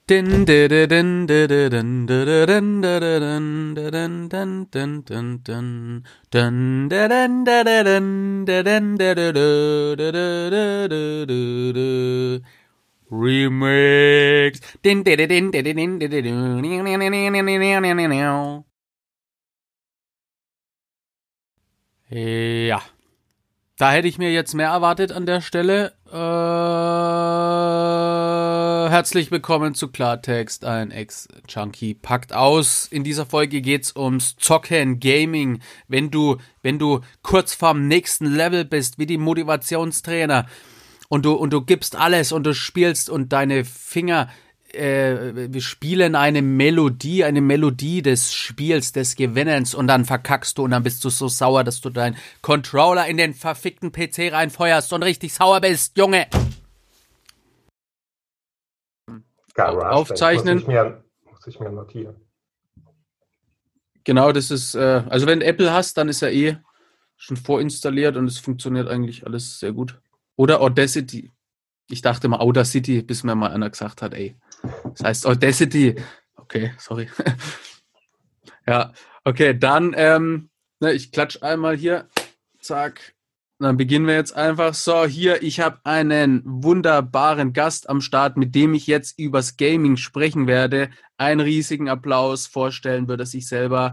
Din, din, din, din, din, din, din, din, din, din, din, din, din. Dun, da, dun, da, da, dun, da, dun, da, da, da, da, da, da, da, da. Remix. Din, din, din, din, din, din, din, din. Ja, da hätte ich mir jetzt mehr erwartet an der Stelle. Herzlich willkommen zu Klartext, ein Ex-Junkie packt aus. In dieser Folge geht's ums Zocken, Gaming. Wenn du kurz vorm nächsten Level bist, wie die Motivationstrainer und du gibst alles und du spielst und deine Finger wir spielen eine Melodie des Spiels, des Gewinnens und dann verkackst du und dann bist du so sauer, dass du deinen Controller in den verfickten PC reinfeuerst und richtig sauer bist, Junge. Aufzeichnen. Muss ich mir notieren. Genau, das ist, also wenn du Apple hast, dann ist er schon vorinstalliert und es funktioniert eigentlich alles sehr gut. Oder Audacity. Ich dachte mal Audacity, bis mir mal einer gesagt hat, ey. Das heißt Audacity. Okay, sorry. Ja, okay, dann, ich klatsch einmal hier. Zack. Dann beginnen wir jetzt einfach. So, hier, ich habe einen wunderbaren Gast am Start, mit dem ich jetzt übers Gaming sprechen werde. Einen riesigen Applaus. Vorstellen würde er sich selber.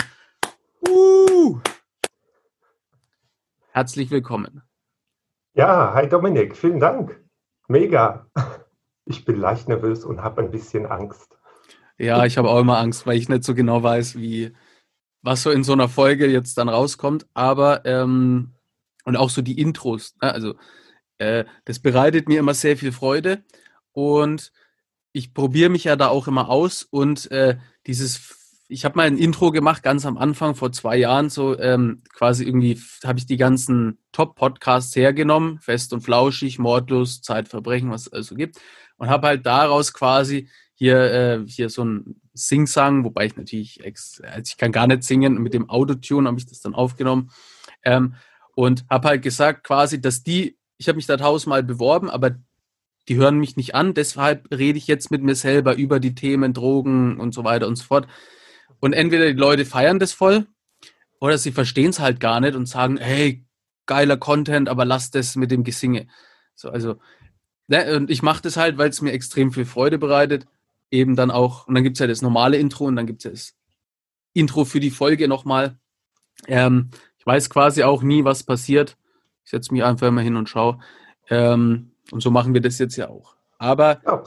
Herzlich willkommen. Ja, hi Dominik, vielen Dank. Mega. Ich bin leicht nervös und habe ein bisschen Angst. Ja, ich habe auch immer Angst, weil ich nicht so genau weiß, was so in so einer Folge jetzt dann rauskommt. Aber, und auch so die Intros. Ne? Also, das bereitet mir immer sehr viel Freude. Und ich probiere mich ja da auch immer aus. Und ich habe mal ein Intro gemacht, ganz am Anfang, vor 2 Jahren, so quasi irgendwie habe ich die ganzen Top-Podcasts hergenommen, Fest und Flauschig, Mordlust, Zeitverbrechen, was es also gibt, und habe halt daraus quasi hier so ein Sing-Sang, wobei ich natürlich, ich kann gar nicht singen, mit dem Autotune habe ich das dann aufgenommen und habe halt gesagt quasi, ich habe mich da 1000-mal beworben, aber die hören mich nicht an, deshalb rede ich jetzt mit mir selber über die Themen Drogen und so weiter und so fort. Und entweder die Leute feiern das voll oder sie verstehen es halt gar nicht und sagen, hey, geiler Content, aber lass das mit dem Gesinge. So, also, ne, und ich mache das halt, weil es mir extrem viel Freude bereitet. Eben dann auch, und dann gibt es ja das normale Intro und dann gibt es ja das Intro für die Folge nochmal. Ich weiß quasi auch nie, was passiert. Ich setze mich einfach immer hin und schaue. Und so machen wir das jetzt ja auch. Aber ja,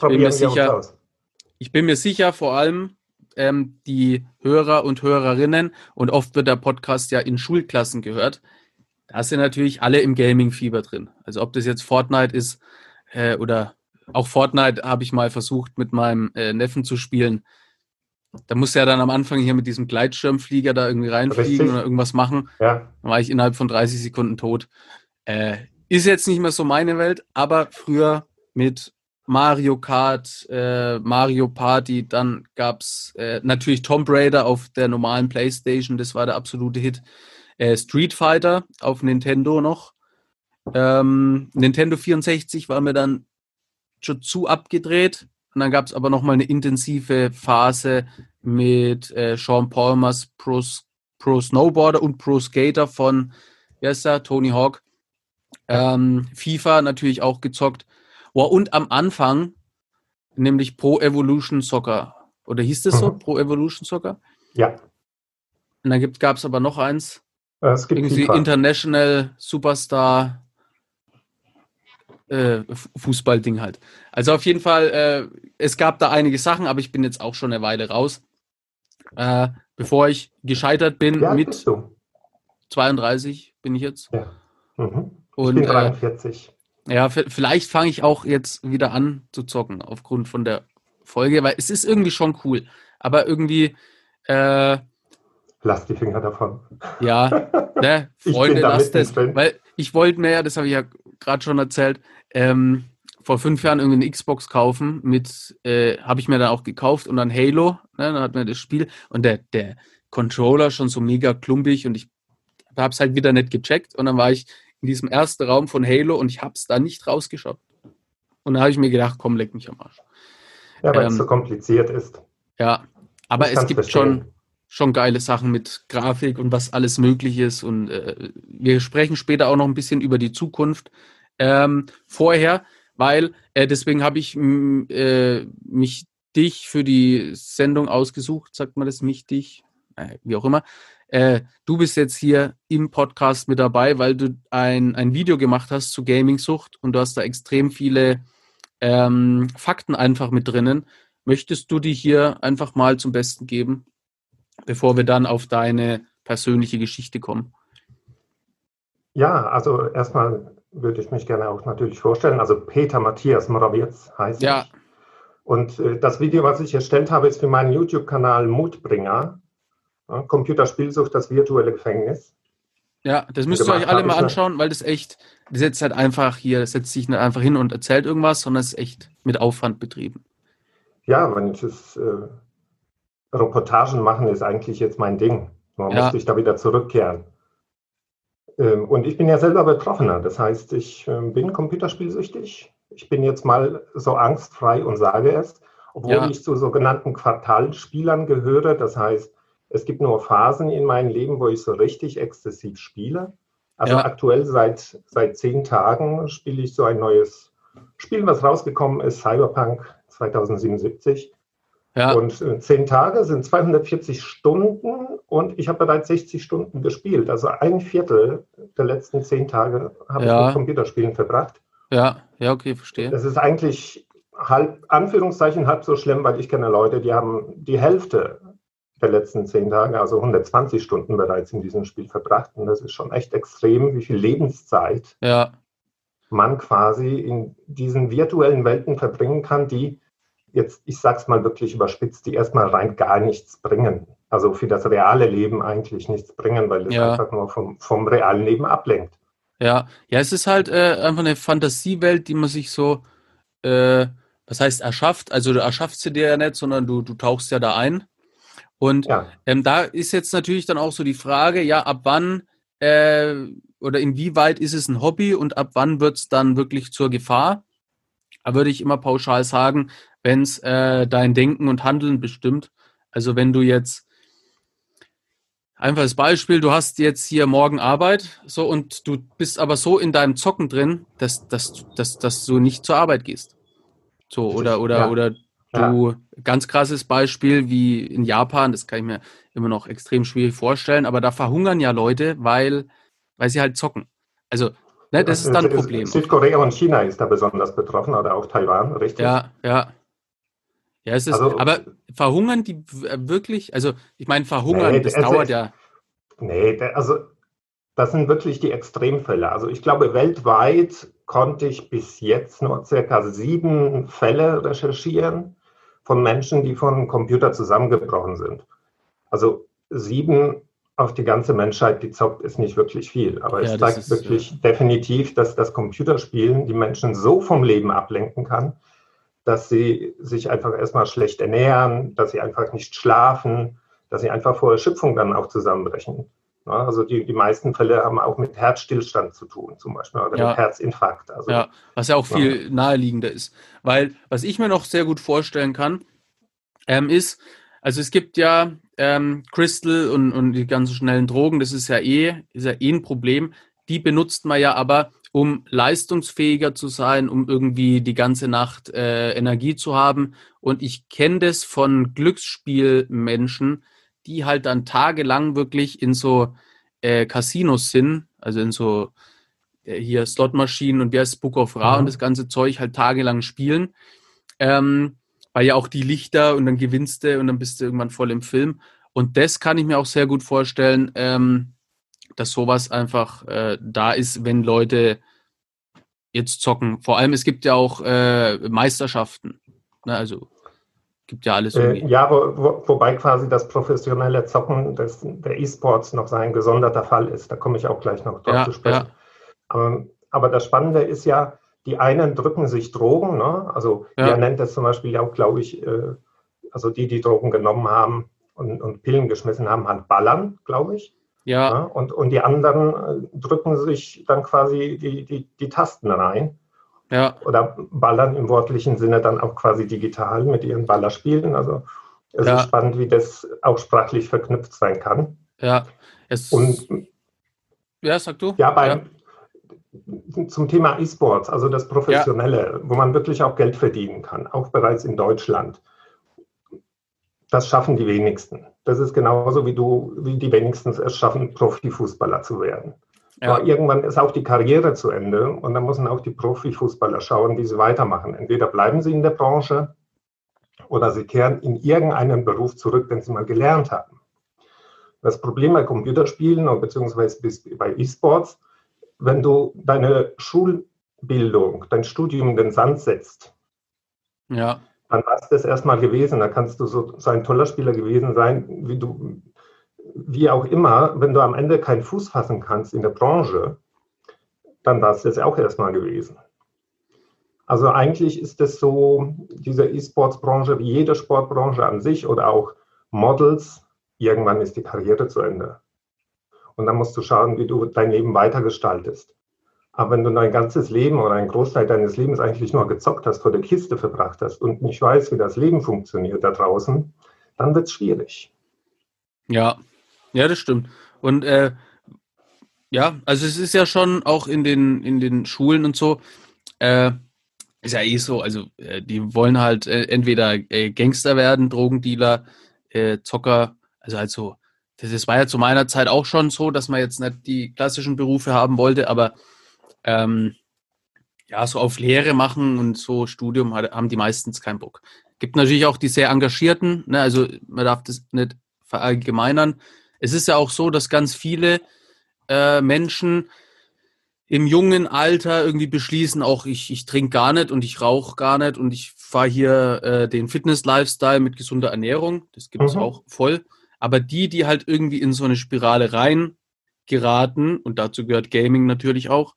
ich bin mir sicher, vor allem die Hörer und Hörerinnen, und oft wird der Podcast ja in Schulklassen gehört, da sind natürlich alle im Gaming-Fieber drin. Also ob das jetzt Fortnite ist oder auch Fortnite habe ich mal versucht mit meinem Neffen zu spielen. Da musste er dann am Anfang hier mit diesem Gleitschirmflieger da irgendwie reinfliegen oder irgendwas machen. Ja. Dann war ich innerhalb von 30 Sekunden tot. Ist jetzt nicht mehr so meine Welt, aber früher mit Mario Kart, Mario Party, dann gab es natürlich Tomb Raider auf der normalen Playstation, das war der absolute Hit. Street Fighter auf Nintendo noch. Nintendo 64 war mir dann schon zu abgedreht. Und dann gab es aber nochmal eine intensive Phase mit Sean Palmers Pro Snowboarder und Pro Skater von, wie heißt der, Tony Hawk. FIFA natürlich auch gezockt. Oh, und am Anfang nämlich Pro Evolution Soccer. Oder hieß das so? Pro Evolution Soccer? Ja. Und dann gab es aber noch eins. Es gibt irgendwie FIFA. International Superstar Fußballding halt. Also auf jeden Fall, es gab da einige Sachen, aber ich bin jetzt auch schon eine Weile raus. Bevor ich gescheitert bin mit 32 bin ich jetzt. Ja. Mhm. Und, ich bin 43. Ja, vielleicht fange ich auch jetzt wieder an zu zocken, aufgrund von der Folge, weil es ist irgendwie schon cool. Aber irgendwie lass die Finger davon. Ja, ne, Freunde, lasst es. Weil ich wollte mir ja, das habe ich ja gerade schon erzählt, vor 5 Jahren irgendwie eine Xbox kaufen habe ich mir dann auch gekauft und dann Halo, ne, dann hat man das Spiel und der Controller schon so mega klumpig und ich habe es halt wieder nicht gecheckt und dann war ich in diesem ersten Raum von Halo und ich habe es da nicht rausgeschaut. Und da habe ich mir gedacht, komm, leck mich am Arsch. Ja, weil es so kompliziert ist. Ja, aber Ich es kann es gibt verstehen. schon geile Sachen mit Grafik und was alles möglich ist. Und wir sprechen später auch noch ein bisschen über die Zukunft vorher, weil deswegen habe ich mich dich für die Sendung ausgesucht, sagt man das, mich, dich, wie auch immer. Du bist jetzt hier im Podcast mit dabei, weil du ein Video gemacht hast zu Gaming-Sucht und du hast da extrem viele Fakten einfach mit drinnen. Möchtest du die hier einfach mal zum Besten geben, bevor wir dann auf deine persönliche Geschichte kommen? Ja, also erstmal würde ich mich gerne auch natürlich vorstellen. Also Peter Matthias Morawiecz heiße Ja, ich. Und das Video, was ich erstellt habe, ist für meinen YouTube-Kanal Mutbringer. Ja, Computerspielsucht, das virtuelle Gefängnis. ja, das Und müsst ihr euch gemacht alle habe mal ich eine, anschauen, weil das setzt halt einfach hier, das setzt sich nicht einfach hin und erzählt irgendwas, sondern es ist echt mit Aufwand betrieben. ja, wenn ich es, Reportagen machen ist eigentlich jetzt mein Ding. Man musste Ja, ich da wieder zurückkehren. Und ich bin ja selber Betroffener. Das heißt, ich bin computerspielsüchtig. Ich bin jetzt mal so angstfrei und sage es, obwohl ja, ich zu sogenannten Quartalspielern gehöre. Das heißt, es gibt nur Phasen in meinem Leben, wo ich so richtig exzessiv spiele. Also ja, aktuell seit 10 Tagen spiele ich so ein neues Spiel, was rausgekommen ist, Cyberpunk 2077. ja, Und 10 Tage sind 240 Stunden und ich habe bereits 60 Stunden gespielt. Also ein Viertel der letzten 10 Tage habe ich mit ja, Computerspielen verbracht. ja, okay, verstehe. Das ist eigentlich halb, Anführungszeichen, halb so schlimm, weil ich kenne Leute, die haben die Hälfte der letzten 10 Tage, also 120 Stunden bereits in diesem Spiel verbracht. Und das ist schon echt extrem, wie viel Lebenszeit Ja, man quasi in diesen virtuellen Welten verbringen kann, die jetzt, ich sag's mal wirklich überspitzt, die erstmal rein gar nichts bringen. Also für das reale Leben eigentlich nichts bringen, weil es ja. einfach nur vom realen Leben ablenkt. Ja, ja, es ist halt einfach eine Fantasiewelt, die man sich so, äh, was heißt erschafft? Also du erschaffst sie dir ja nicht, sondern du tauchst ja da ein. Und Ja, da ist jetzt natürlich dann auch so die Frage, ja, ab wann äh, oder inwieweit ist es ein Hobby und ab wann wird es dann wirklich zur Gefahr? Da würde ich immer pauschal sagen, wenn es dein Denken und Handeln bestimmt. Also wenn du jetzt einfaches Beispiel, du hast jetzt hier morgen Arbeit, so und du bist aber so in deinem Zocken drin, dass du nicht zur Arbeit gehst. So, richtig. Ja, oder ja. du, ganz krasses Beispiel wie in Japan, das kann ich mir immer noch extrem schwierig vorstellen, aber da verhungern ja Leute, weil sie halt zocken. Also, ne, das ist dann ein Problem. Südkorea und China ist da besonders betroffen oder auch Taiwan, richtig? Ja, ja. Ja, es ist, Also, aber verhungern die wirklich? Also, ich meine, verhungern, nee, das dauert ja. also das sind wirklich die Extremfälle. Also ich glaube, weltweit konnte ich bis jetzt nur circa 7 Fälle recherchieren von Menschen, die von einem Computer zusammengebrochen sind. Also 7 auf die ganze Menschheit, die zockt, ist nicht wirklich viel. Aber Ja, es das zeigt ist, wirklich definitiv, dass das Computerspielen die Menschen so vom Leben ablenken kann, dass sie sich einfach erstmal schlecht ernähren, dass sie einfach nicht schlafen, dass sie einfach vor Erschöpfung dann auch zusammenbrechen. Ja, also die meisten Fälle haben auch mit Herzstillstand zu tun, zum Beispiel, oder mit ja, Herzinfarkt. Also, ja, was ja auch ja, viel naheliegender ist. Weil, was ich mir noch sehr gut vorstellen kann, ist, also es gibt ja Crystal und die ganzen schnellen Drogen, das ist ja eh ein Problem. Die benutzt man ja aber, um leistungsfähiger zu sein, um irgendwie die ganze Nacht Energie zu haben. Und ich kenne das von Glücksspielmenschen, die halt dann tagelang wirklich in so Casinos sind, also in so hier Slotmaschinen und wie heißt Book of Ra und das mhm. ganze Zeug halt tagelang spielen. Ähm, weil ja auch die Lichter und dann gewinnst du und dann bist du irgendwann voll im Film. Und das kann ich mir auch sehr gut vorstellen, dass sowas einfach da ist, wenn Leute jetzt zocken. Vor allem, es gibt ja auch Meisterschaften. Ne? Also gibt ja alles irgendwie. Ja, wobei quasi das professionelle Zocken der E-Sports noch sein gesonderter Fall ist. Da komme ich auch gleich noch drauf zu Ja, ja, sprechen. Aber das Spannende ist ja, die einen drücken sich Drogen, ne? Also ihr ja, nennt das zum Beispiel auch, glaube ich, also die Drogen genommen haben und Pillen geschmissen haben, halt ballern, glaube ich. ja, Ja? Und die anderen drücken sich dann quasi die Tasten rein Ja, oder ballern im wortlichen Sinne dann auch quasi digital mit ihren Ballerspielen. Also es ist ja, spannend, wie das auch sprachlich verknüpft sein kann. ja. Und Ja, sag du? ja, Ja, zum Thema E-Sports, also das ja, Professionelle, wo man wirklich auch Geld verdienen kann, auch bereits in Deutschland. Das schaffen die wenigsten. Das ist genauso wie die wenigsten es schaffen, Profifußballer zu werden. Nur ja, irgendwann ist auch die Karriere zu Ende und dann müssen auch die Profifußballer schauen, wie sie weitermachen. Entweder bleiben sie in der Branche oder sie kehren in irgendeinen Beruf zurück, den sie mal gelernt haben. Das Problem bei Computerspielen und beziehungsweise bei E-Sports, wenn du deine Schulbildung, dein Studium in den Sand setzt, ja, dann war es das erstmal gewesen. Da kannst du so ein toller Spieler gewesen sein, wie auch immer. Wenn du am Ende keinen Fuß fassen kannst in der Branche, dann war es das auch erstmal gewesen. Also eigentlich ist es so, diese E-Sports-Branche, wie jede Sportbranche an sich oder auch Models, irgendwann ist die Karriere zu Ende. Und dann musst du schauen, wie du dein Leben weitergestaltest. Aber wenn du dein ganzes Leben oder einen Großteil deines Lebens eigentlich nur gezockt hast, vor der Kiste verbracht hast und nicht weißt, wie das Leben funktioniert da draußen, dann wird es schwierig. ja, ja, das stimmt. Und ja, also es ist ja schon auch in den Schulen und so, äh, ist ja eh so, also die wollen halt entweder Gangster werden, Drogendealer, Zocker, also das war ja zu meiner Zeit auch schon so, dass man jetzt nicht die klassischen Berufe haben wollte, aber ähm, ja, so auf Lehre machen und so Studium haben die meistens keinen Bock. Gibt natürlich auch die sehr Engagierten, ne? Also man darf das nicht verallgemeinern. Es ist ja auch so, dass ganz viele Menschen im jungen Alter irgendwie beschließen, auch ich trinke gar nicht und ich rauche gar nicht und ich fahre hier den Fitness-Lifestyle mit gesunder Ernährung. Das gibt's Mhm. auch voll. Aber die halt irgendwie in so eine Spirale rein geraten, und dazu gehört Gaming natürlich auch,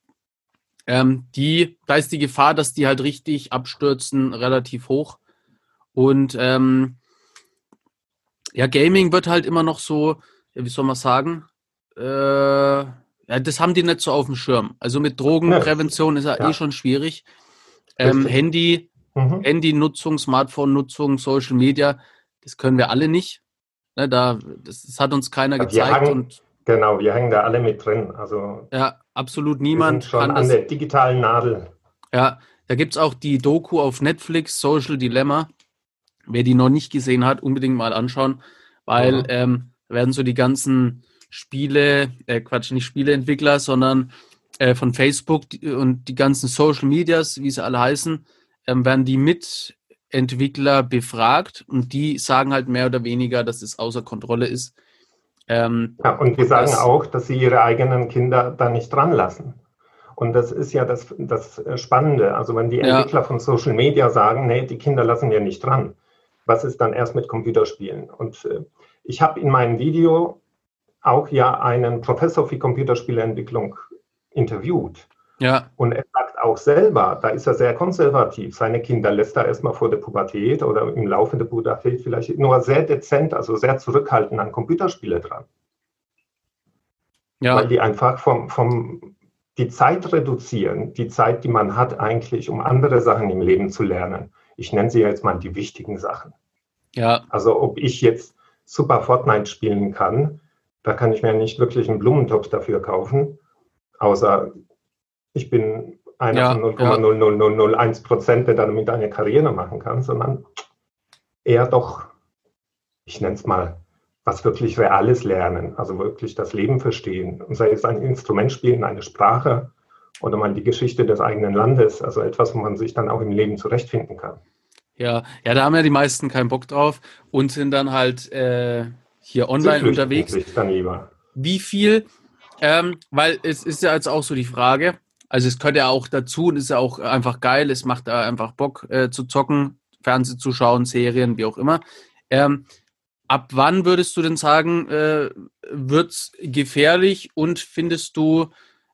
da ist die Gefahr, dass die halt richtig abstürzen, relativ hoch. Und ja, Gaming wird halt immer noch so, ja, wie soll man sagen, ja, das haben die nicht so auf dem Schirm. Also mit Ja, Drogenprävention ist ja eh ja, schon schwierig. richtig. Mhm. Handy-Nutzung, Smartphone-Nutzung, Social Media, das können wir alle nicht. Ne, das hat uns keiner Ja, wir gezeigt hängen, und genau, wir hängen da alle mit drin. Also ja, absolut wir sind niemand schon kann an das. der digitalen Nadel. Ja, da gibt es auch die Doku auf Netflix, Social Dilemma. Wer die noch nicht gesehen hat, unbedingt mal anschauen, weil Mhm. da werden so die ganzen Quatsch, nicht Spieleentwickler, sondern von Facebook und die ganzen Social Medias, wie sie alle heißen, werden die Mitentwickler befragt und die sagen halt mehr oder weniger, dass es außer Kontrolle ist. Ja, und wir Und sagen das, auch, dass sie ihre eigenen Kinder da nicht dran lassen. Und das ist ja das Spannende. Also wenn die ja, Entwickler von Social Media sagen, nee, die Kinder lassen wir nicht dran, was ist dann erst mit Computerspielen? Und ich habe in meinem Video auch ja einen Professor für Computerspieleentwicklung interviewt. ja, Und er sagt auch selber, da ist er sehr konservativ. Seine Kinder lässt er erstmal vor der Pubertät oder im Laufe der Pubertät vielleicht nur sehr dezent, also sehr zurückhaltend an Computerspiele dran, weil ja, die einfach die Zeit reduzieren, die Zeit, die man hat eigentlich, um andere Sachen im Leben zu lernen. Ich nenne sie jetzt mal die wichtigen Sachen. ja, Also ob ich jetzt super Fortnite spielen kann, da kann ich mir nicht wirklich einen Blumentopf dafür kaufen, außer ich bin einer von ja, ja, 0,00001%, der damit eine Karriere machen kann, sondern eher doch, ich nenne es mal, was wirklich Reales lernen, also wirklich das Leben verstehen. Und sei es ein Instrument spielen, eine Sprache oder mal die Geschichte des eigenen Landes, also etwas, wo man sich dann auch im Leben zurechtfinden kann. ja, ja, da haben ja die meisten keinen Bock drauf und sind dann halt hier Sie online flüchten unterwegs. sich dann lieber. Wie viel, weil es ist ja jetzt auch so die Frage, also es gehört ja auch dazu und ist ja auch einfach geil, es macht da einfach Bock zu zocken, Fernsehen zu schauen, Serien, wie auch immer. Ähm, ab wann würdest du denn sagen, wird's gefährlich und findest du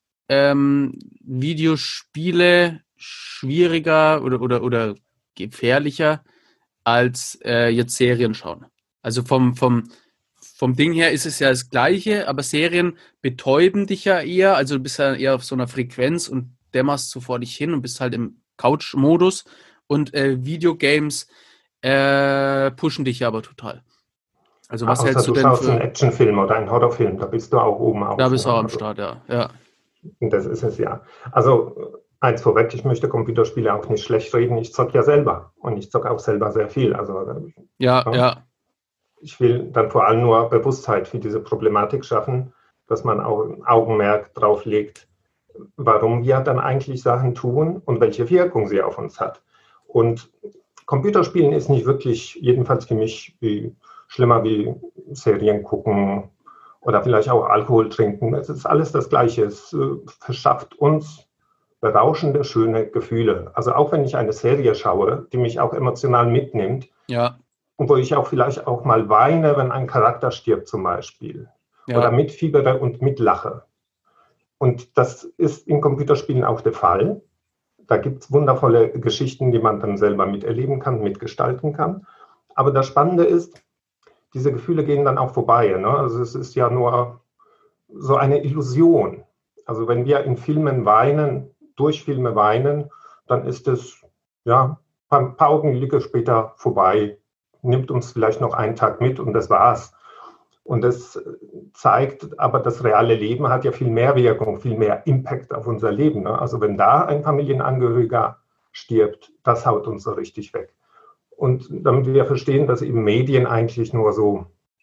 Videospiele schwieriger oder gefährlicher als jetzt Serien schauen? Also vom Ding her ist es ja das Gleiche, aber Serien betäuben dich ja eher, also du bist ja eher auf so einer Frequenz und dämmerst so vor dich hin und bist halt im Couch-Modus und Videogames pushen dich ja aber total. Also was Außer hältst du du denn schaust einen für... Actionfilm oder einen Horrorfilm, da bist du auch oben Da auf. bist Ne? du auch am Also, Start, ja. Ja, das ist es ja. Also eins vorweg, ich möchte Computerspiele auch nicht schlecht reden. Ich zocke ja selber und ich zocke auch selber sehr viel. Also ja. ne? Ja. Ich will dann vor allem nur Bewusstheit für diese Problematik schaffen, dass man auch ein Augenmerk drauf legt, warum wir dann eigentlich Sachen tun und welche Wirkung sie auf uns hat. Und Computerspielen ist nicht wirklich, jedenfalls für mich, schlimmer wie Serien gucken oder vielleicht auch Alkohol trinken. Es ist alles das Gleiche. Es verschafft uns berauschende, schöne Gefühle. Also auch wenn ich eine Serie schaue, die mich auch emotional mitnimmt, Ja. und wo ich auch vielleicht auch mal weine, wenn ein Charakter stirbt zum Beispiel. Ja. Oder mitfiebere und mitlache. Und das ist in Computerspielen auch der Fall. Da gibt es wundervolle Geschichten, die man dann selber miterleben kann, mitgestalten kann. Aber das Spannende ist, diese Gefühle gehen dann auch vorbei. Ne? Also es ist ja nur so eine Illusion. Also wenn wir in Filmen weinen, durch Filme weinen, dann ist es ja ein paar Augenblicke später vorbei, nimmt uns vielleicht noch einen Tag mit und das war's. Und das zeigt, aber das reale Leben hat ja viel mehr Wirkung, viel mehr Impact auf unser Leben. Ne? Also wenn da ein Familienangehöriger stirbt, das haut uns so richtig weg. Und damit wir verstehen, dass eben Medien eigentlich nur so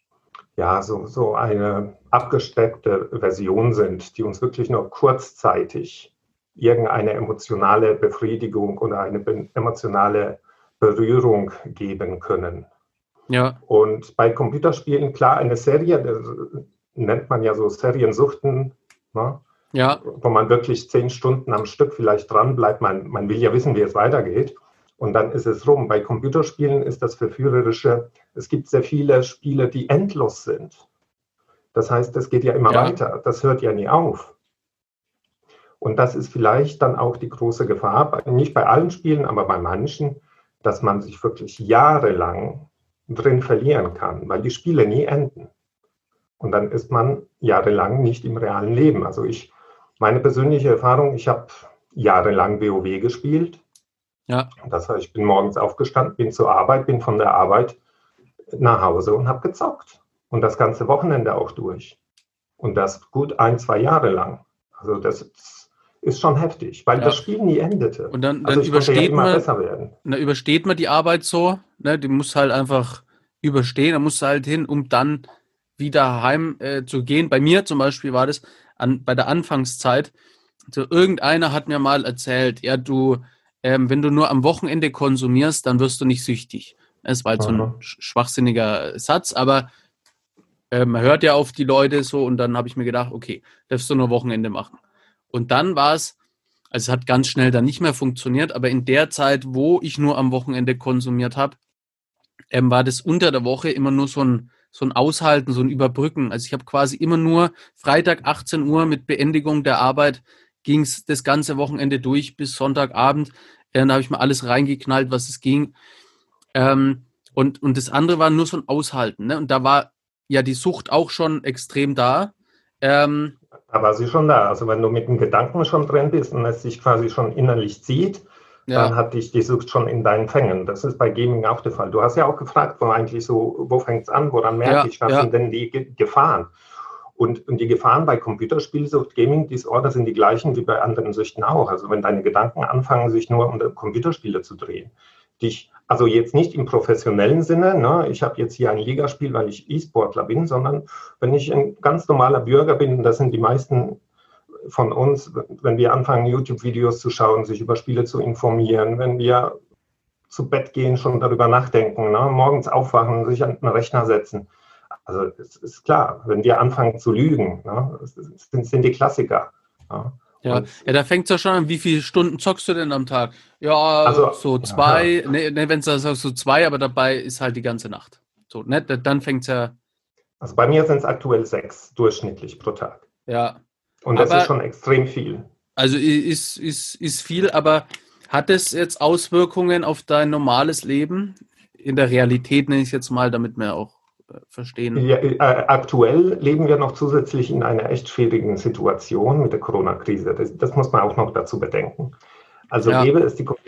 eine abgesteckte Version sind, die uns wirklich nur kurzzeitig irgendeine emotionale Befriedigung oder eine emotionale Berührung geben können. Ja. Und bei Computerspielen, klar, eine Serie, das nennt man ja so Seriensuchten, ne? Ja. Wo man wirklich 10 Stunden am Stück vielleicht dran bleibt. Man will ja wissen, wie es weitergeht. Und dann ist es rum. Bei Computerspielen ist das Verführerische, es gibt sehr viele Spiele, die endlos sind. Das heißt, es geht ja immer weiter. Das hört ja nie auf. Und das ist vielleicht dann auch die große Gefahr, nicht bei allen Spielen, aber bei manchen, dass man sich wirklich jahrelang drin verlieren kann, weil die Spiele nie enden. Und dann ist man jahrelang nicht im realen Leben. Also meine persönliche Erfahrung, ich habe jahrelang WoW gespielt. Ja. Das heißt, ich bin morgens aufgestanden, bin zur Arbeit, bin von der Arbeit nach Hause und habe gezockt. Und das ganze Wochenende auch durch. Und das gut 1-2 Jahre lang. Also das ist schon heftig, weil das Spiel nie endete. Und dann also ich übersteht konnte ja immer man, besser werden. Dann übersteht man die Arbeit so, ne? Die muss halt einfach überstehen, da musst du halt hin, um dann wieder heim zu gehen. Bei mir zum Beispiel war das bei der Anfangszeit, so irgendeiner hat mir mal erzählt, ja du, wenn du nur am Wochenende konsumierst, dann wirst du nicht süchtig. Das war halt so ein schwachsinniger Satz, aber man hört ja auf die Leute so und dann habe ich mir gedacht, okay, darfst du nur Wochenende machen. Und dann war es, also es hat ganz schnell dann nicht mehr funktioniert, aber in der Zeit, wo ich nur am Wochenende konsumiert habe, war das unter der Woche immer nur so ein Aushalten, so ein Überbrücken. Also ich habe quasi immer nur Freitag 18 Uhr mit Beendigung der Arbeit ging es das ganze Wochenende durch bis Sonntagabend. Da habe ich mir alles reingeknallt, was es ging. Und das andere war nur so ein Aushalten. Ne? Und da war ja die Sucht auch schon extrem da. Da war sie schon da. Also wenn du mit dem Gedanken schon drin bist und es sich quasi schon innerlich zieht, dann hat dich die Sucht schon in deinen Fängen. Das ist bei Gaming auch der Fall. Du hast ja auch gefragt, wo fängt es an, woran merke ich, was sind denn die Gefahren? Und die Gefahren bei Computerspielsucht, Gaming Disorder sind die gleichen wie bei anderen Süchten auch. Also wenn deine Gedanken anfangen, sich nur um Computerspiele zu drehen. Also jetzt nicht im professionellen Sinne, ne? Ich habe jetzt hier ein Ligaspiel, weil ich E-Sportler bin, sondern wenn ich ein ganz normaler Bürger bin, das sind die meisten von uns, wenn wir anfangen, YouTube-Videos zu schauen, sich über Spiele zu informieren, wenn wir zu Bett gehen, schon darüber nachdenken, ne? Morgens aufwachen, sich an den Rechner setzen. Also es ist klar, wenn wir anfangen zu lügen, ne? Das sind die Klassiker. Ne? Ja, da fängt es ja schon an, wie viele Stunden zockst du denn am Tag? Ja, also, so 2, wenn du sagst, so 2, aber dabei ist halt die ganze Nacht. So, ne? Dann fängt es ja... Also bei mir sind es aktuell 6 durchschnittlich pro Tag. Ja. Und das ist schon extrem viel. Also ist viel, aber hat es jetzt Auswirkungen auf dein normales Leben? In der Realität nenne ich es jetzt mal, damit wir auch verstehen. Ja, aktuell leben wir noch zusätzlich in einer echt schwierigen Situation mit der Corona-Krise. Das muss man auch noch dazu bedenken. Also gäbe es die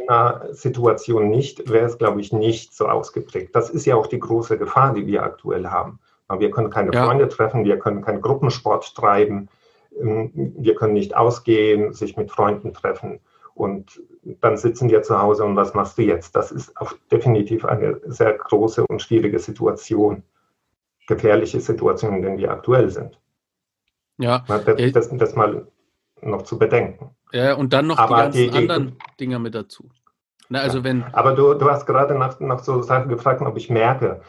Corona-Situation nicht, wäre es, glaube ich, nicht so ausgeprägt. Das ist ja auch die große Gefahr, die wir aktuell haben. Wir können keine Freunde treffen, wir können keinen Gruppensport treiben, wir können nicht ausgehen, sich mit Freunden treffen. Und dann sitzen wir zu Hause und was machst du jetzt? Das ist auch definitiv eine sehr große und schwierige Situation, gefährliche Situation, in der wir aktuell sind. Ja. Das mal noch zu bedenken. Ja, und dann noch aber die ganzen anderen Dinger mit dazu. Na, also wenn, aber du hast gerade nach so Sachen gefragt, ob ich merke.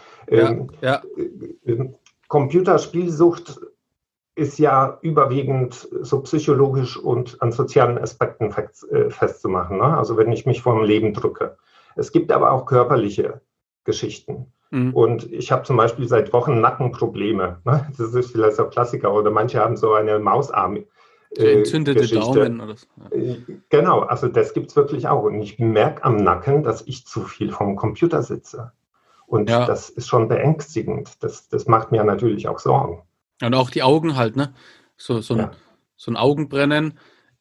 Computerspielsucht ist ja überwiegend so psychologisch und an sozialen Aspekten festzumachen. Ne? Also wenn ich mich vom Leben drücke. Es gibt aber auch körperliche Geschichten. Und ich habe zum Beispiel seit Wochen Nackenprobleme. Ne? Das ist vielleicht so ein Klassiker. Oder manche haben so eine Mausarm. Entzündete Daumen oder so. Ja. Genau, also das gibt es wirklich auch. Und ich merke am Nacken, dass ich zu viel vom Computer sitze. Und das ist schon beängstigend. Das macht mir natürlich auch Sorgen. Und auch die Augen halt, ne? So ein Augenbrennen.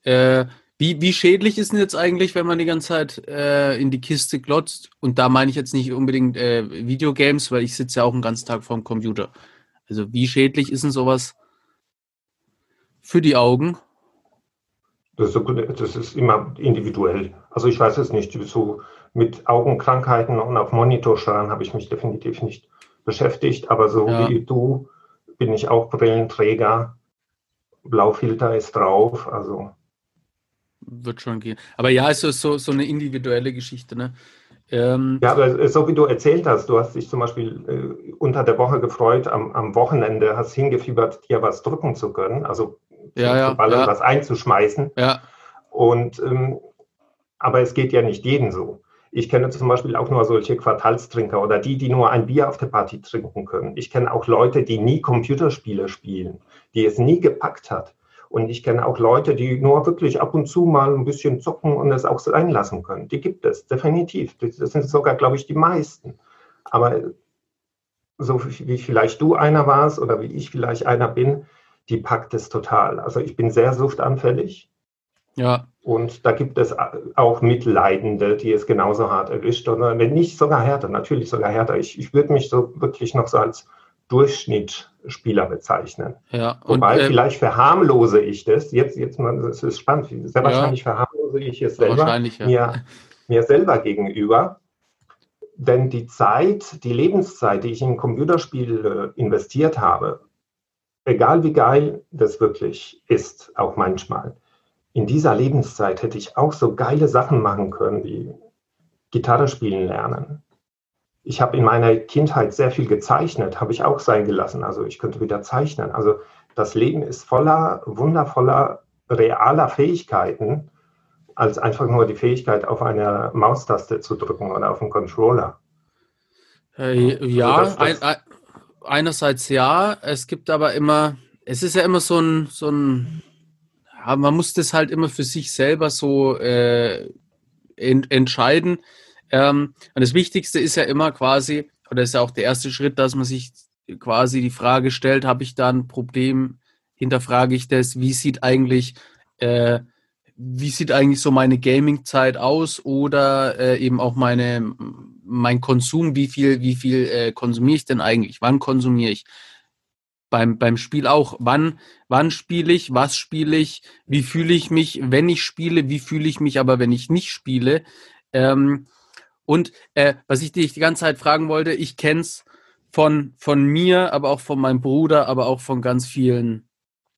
Wie schädlich ist denn jetzt eigentlich, wenn man die ganze Zeit in die Kiste glotzt? Und da meine ich jetzt nicht unbedingt Videogames, weil ich sitze ja auch den ganzen Tag vorm Computer. Also wie schädlich ist denn sowas für die Augen? Das ist immer individuell. Also ich weiß es nicht. So mit Augenkrankheiten und auf Monitor schauen habe ich mich definitiv nicht beschäftigt. Aber so wie du bin ich auch Brillenträger. Blaufilter ist drauf. Also wird schon gehen. Aber ja, es ist so eine individuelle Geschichte, ne? Ja, aber so wie du erzählt hast, du hast dich zum Beispiel unter der Woche gefreut, am Wochenende hast hingefiebert, dir was drücken zu können, also zu ballern, was einzuschmeißen. Ja. Und, aber es geht ja nicht jedem so. Ich kenne zum Beispiel auch nur solche Quartalstrinker oder die nur ein Bier auf der Party trinken können. Ich kenne auch Leute, die nie Computerspiele spielen, die es nie gepackt hat. Und ich kenne auch Leute, die nur wirklich ab und zu mal ein bisschen zocken und es auch sein lassen können. Die gibt es, definitiv. Das sind sogar, glaube ich, die meisten. Aber so wie vielleicht du einer warst oder wie ich vielleicht einer bin, die packt es total. Also ich bin sehr suchtanfällig. Ja. Und da gibt es auch Mitleidende, die es genauso hart erwischt. Oder wenn nicht sogar härter, natürlich sogar härter. Ich würde mich so wirklich noch so als Durchschnittsspieler bezeichnen. Ja, wobei, vielleicht verharmlose ich das. Jetzt mal, das ist spannend. Sehr wahrscheinlich verharmlose ich es selber mir selber gegenüber. Denn die Lebenszeit, die ich in Computerspiele investiert habe, egal wie geil das wirklich ist, auch manchmal, in dieser Lebenszeit hätte ich auch so geile Sachen machen können, wie Gitarre spielen lernen. Ich habe in meiner Kindheit sehr viel gezeichnet, habe ich auch sein gelassen. Also ich könnte wieder zeichnen. Also das Leben ist voller wundervoller, realer Fähigkeiten, als einfach nur die Fähigkeit, auf eine Maustaste zu drücken oder auf einen Controller. Ja, einerseits ja. Es gibt aber immer, es ist ja immer so ein man muss das halt immer für sich selber so entscheiden. Und das Wichtigste ist ja immer quasi, oder ist ja auch der erste Schritt, dass man sich quasi die Frage stellt, habe ich da ein Problem, hinterfrage ich das, wie sieht eigentlich so meine Gaming-Zeit aus oder eben auch mein Konsum, wie viel konsumiere ich denn eigentlich, wann konsumiere ich? Beim Spiel auch, wann spiele ich, was spiele ich, wie fühle ich mich, wenn ich spiele, wie fühle ich mich aber, wenn ich nicht spiele. Und was ich dich die ganze Zeit fragen wollte, ich kenne es von mir, aber auch von meinem Bruder, aber auch von ganz vielen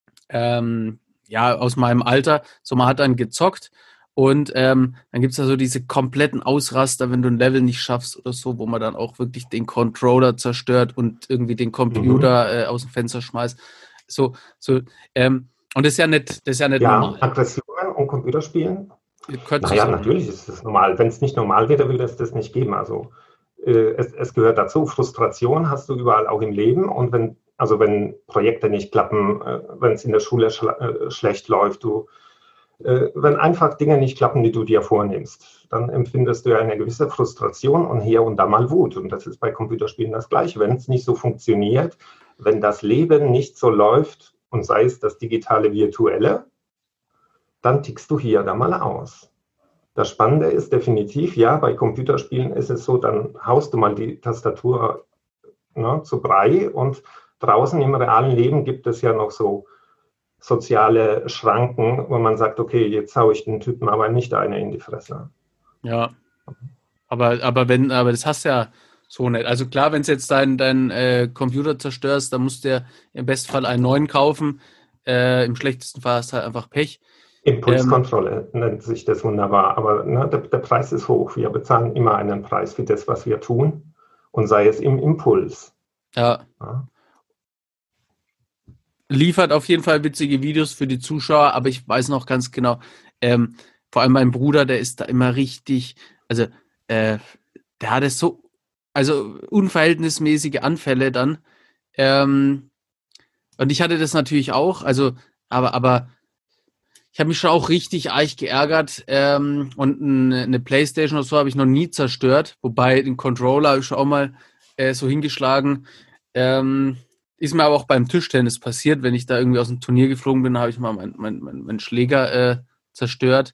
aus meinem Alter. So, man hat dann gezockt und dann gibt es da so diese kompletten Ausraster, wenn du ein Level nicht schaffst oder so, wo man dann auch wirklich den Controller zerstört und irgendwie den Computer aus dem Fenster schmeißt. Und das ist ja nicht normal. Aggressionen und Computerspielen? Naja, natürlich ist es normal. Wenn es nicht normal wäre, würde es das nicht geben. Also es gehört dazu. Frustration hast du überall auch im Leben. Und wenn Projekte nicht klappen, wenn es in der Schule schlecht läuft, wenn einfach Dinge nicht klappen, die du dir vornimmst, dann empfindest du ja eine gewisse Frustration und hier und da mal Wut. Und das ist bei Computerspielen das Gleiche. Wenn es nicht so funktioniert, wenn das Leben nicht so läuft, und sei es das digitale, virtuelle, dann tickst du hier da mal aus. Das Spannende ist definitiv, ja, bei Computerspielen ist es so, dann haust du mal die Tastatur, ne, zu Brei, und draußen im realen Leben gibt es ja noch so soziale Schranken, wo man sagt, okay, jetzt haue ich den Typen aber nicht eine in die Fresse. Ja, aber das hast du ja so nicht. Also klar, wenn du jetzt dein Computer zerstörst, dann musst du ja im besten Fall einen neuen kaufen. Im schlechtesten Fall hast du halt einfach Pech. Impulskontrolle nennt sich das wunderbar, aber ne, der Preis ist hoch. Wir bezahlen immer einen Preis für das, was wir tun, und sei es im Impuls. Ja. Ja. Liefert auf jeden Fall witzige Videos für die Zuschauer, aber ich weiß noch ganz genau, vor allem mein Bruder, der ist da immer richtig, also der hat es so, also unverhältnismäßige Anfälle dann. Und ich hatte das natürlich auch, also, aber ich habe mich schon auch richtig arg geärgert, und eine Playstation oder so habe ich noch nie zerstört, wobei den Controller habe ich schon auch mal so hingeschlagen. Ist mir aber auch beim Tischtennis passiert, wenn ich da irgendwie aus dem Turnier geflogen bin, habe ich mal meinen Schläger zerstört.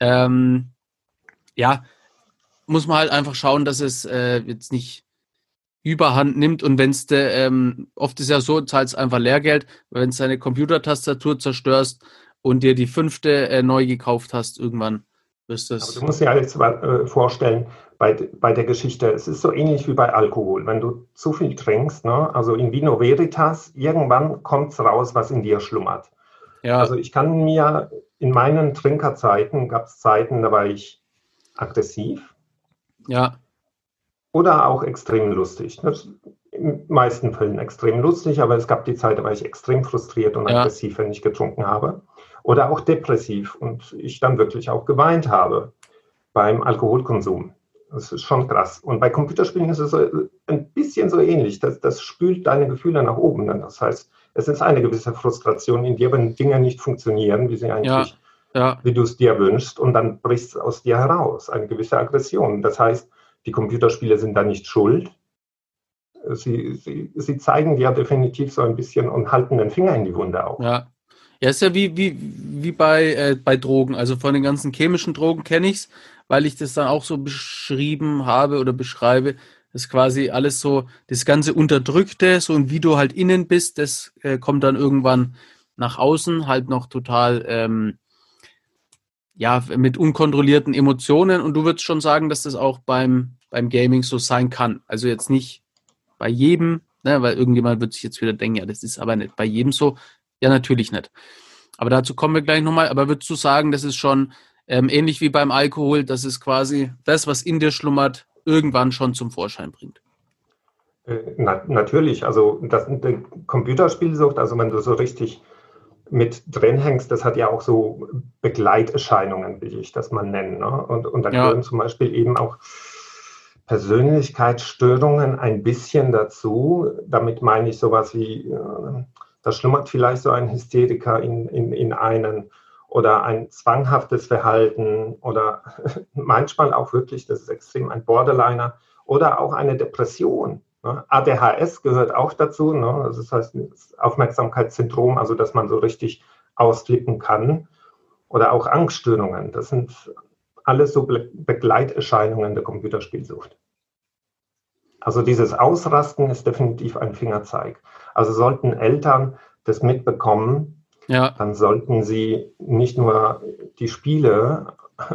Ja, muss man halt einfach schauen, dass es jetzt nicht Überhand nimmt, und wenn es oft ist ja so, zahlst einfach Lehrgeld, wenn du deine Computertastatur zerstörst und dir die 5. Neu gekauft hast, irgendwann wirst du Aber du es. musst dir jetzt vorstellen, bei der Geschichte, es ist so ähnlich wie bei Alkohol. Wenn du zu viel trinkst, ne, also in vino veritas, irgendwann kommt es raus, was in dir schlummert. Ja, Also ich kann mir in meinen Trinkerzeiten, gab es Zeiten, da war ich aggressiv ja, oder auch extrem lustig. Das ist in den meisten Fällen extrem lustig, aber es gab die Zeit, da war ich extrem frustriert und ja, aggressiv, wenn ich getrunken habe. Oder auch depressiv und ich dann wirklich auch geweint habe beim Alkoholkonsum. Das ist schon krass. Und bei Computerspielen ist es so ein bisschen so ähnlich. Das spült deine Gefühle nach oben. Das heißt, es ist eine gewisse Frustration in dir, wenn Dinge nicht funktionieren, wie sie ja, eigentlich, ja, wie du es dir wünschst, und dann bricht es aus dir heraus, eine gewisse Aggression. Das heißt, die Computerspiele sind da nicht schuld. Sie zeigen dir definitiv so ein bisschen und halten den Finger in die Wunde auch. ja. Ja, ist ja wie bei Drogen. Also von den ganzen chemischen Drogen kenne ich es, weil ich das dann auch so beschrieben habe oder beschreibe, dass quasi alles so, das ganze Unterdrückte, so und wie du halt innen bist, das kommt dann irgendwann nach außen, halt noch total, ja, mit unkontrollierten Emotionen, und du würdest schon sagen, dass das auch beim Gaming so sein kann. Also jetzt nicht bei jedem, ne, weil irgendjemand wird sich jetzt wieder denken, ja, das ist aber nicht bei jedem so. Ja, natürlich nicht. Aber dazu kommen wir gleich nochmal. Aber würdest du sagen, das ist schon ähnlich wie beim Alkohol, dass es quasi das, was in dir schlummert, irgendwann schon zum Vorschein bringt? Natürlich, also die Computerspielsucht, also wenn du so richtig mit drin hängst, das hat ja auch so Begleiterscheinungen, wie ich das mal nenne. Ne? Und da Ja, gehören zum Beispiel eben auch Persönlichkeitsstörungen ein bisschen dazu. Damit meine ich sowas wie, da schlummert vielleicht so ein Hysteriker in einen, oder ein zwanghaftes Verhalten, oder manchmal auch wirklich, das ist extrem, ein Borderliner oder auch eine Depression. Ne? ADHS gehört auch dazu, ne? Das heißt Aufmerksamkeitssyndrom, also dass man so richtig ausflippen kann, oder auch Angststörungen. Das sind alles so Begleiterscheinungen der Computerspielsucht. Also dieses Ausrasten ist definitiv ein Fingerzeig. Also sollten Eltern das mitbekommen, ja, dann sollten sie nicht nur die Spiele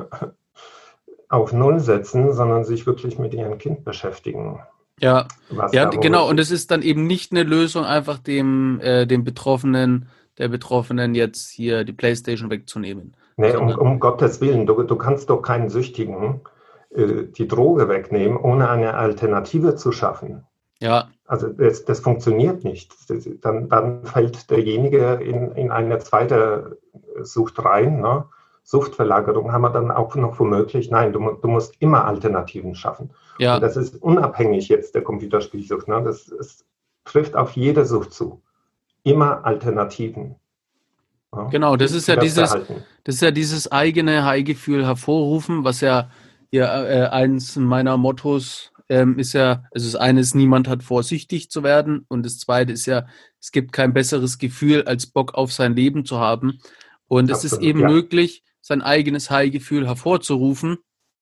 auf Null setzen, sondern sich wirklich mit ihrem Kind beschäftigen, ja. was Ja, da genau. Und womöglich. es ist dann eben nicht eine Lösung, einfach dem Betroffenen, der Betroffenen jetzt hier die PlayStation wegzunehmen, Nee, sondern um Gottes Willen, du kannst doch keinen Süchtigen die Droge wegnehmen, ohne eine Alternative zu schaffen. ja, Also das funktioniert nicht. Dann fällt derjenige in eine zweite Sucht rein. Ne? Suchtverlagerung haben wir dann auch noch womöglich. Nein, du musst immer Alternativen schaffen. Und ja, das ist unabhängig jetzt der Computerspielsucht. Ne? Es trifft auf jede Sucht zu. Immer Alternativen, ja, genau. für das Verhalten. Das ist ja dieses eigene High-Gefühl hervorrufen, was ja hier eins meiner Mottos ist ja, also das eine ist, niemand hat vor, süchtig zu werden, und das zweite ist ja, es gibt kein besseres Gefühl, als Bock auf sein Leben zu haben. Und es ist Absolut, eben ja. möglich, sein eigenes High-Gefühl hervorzurufen.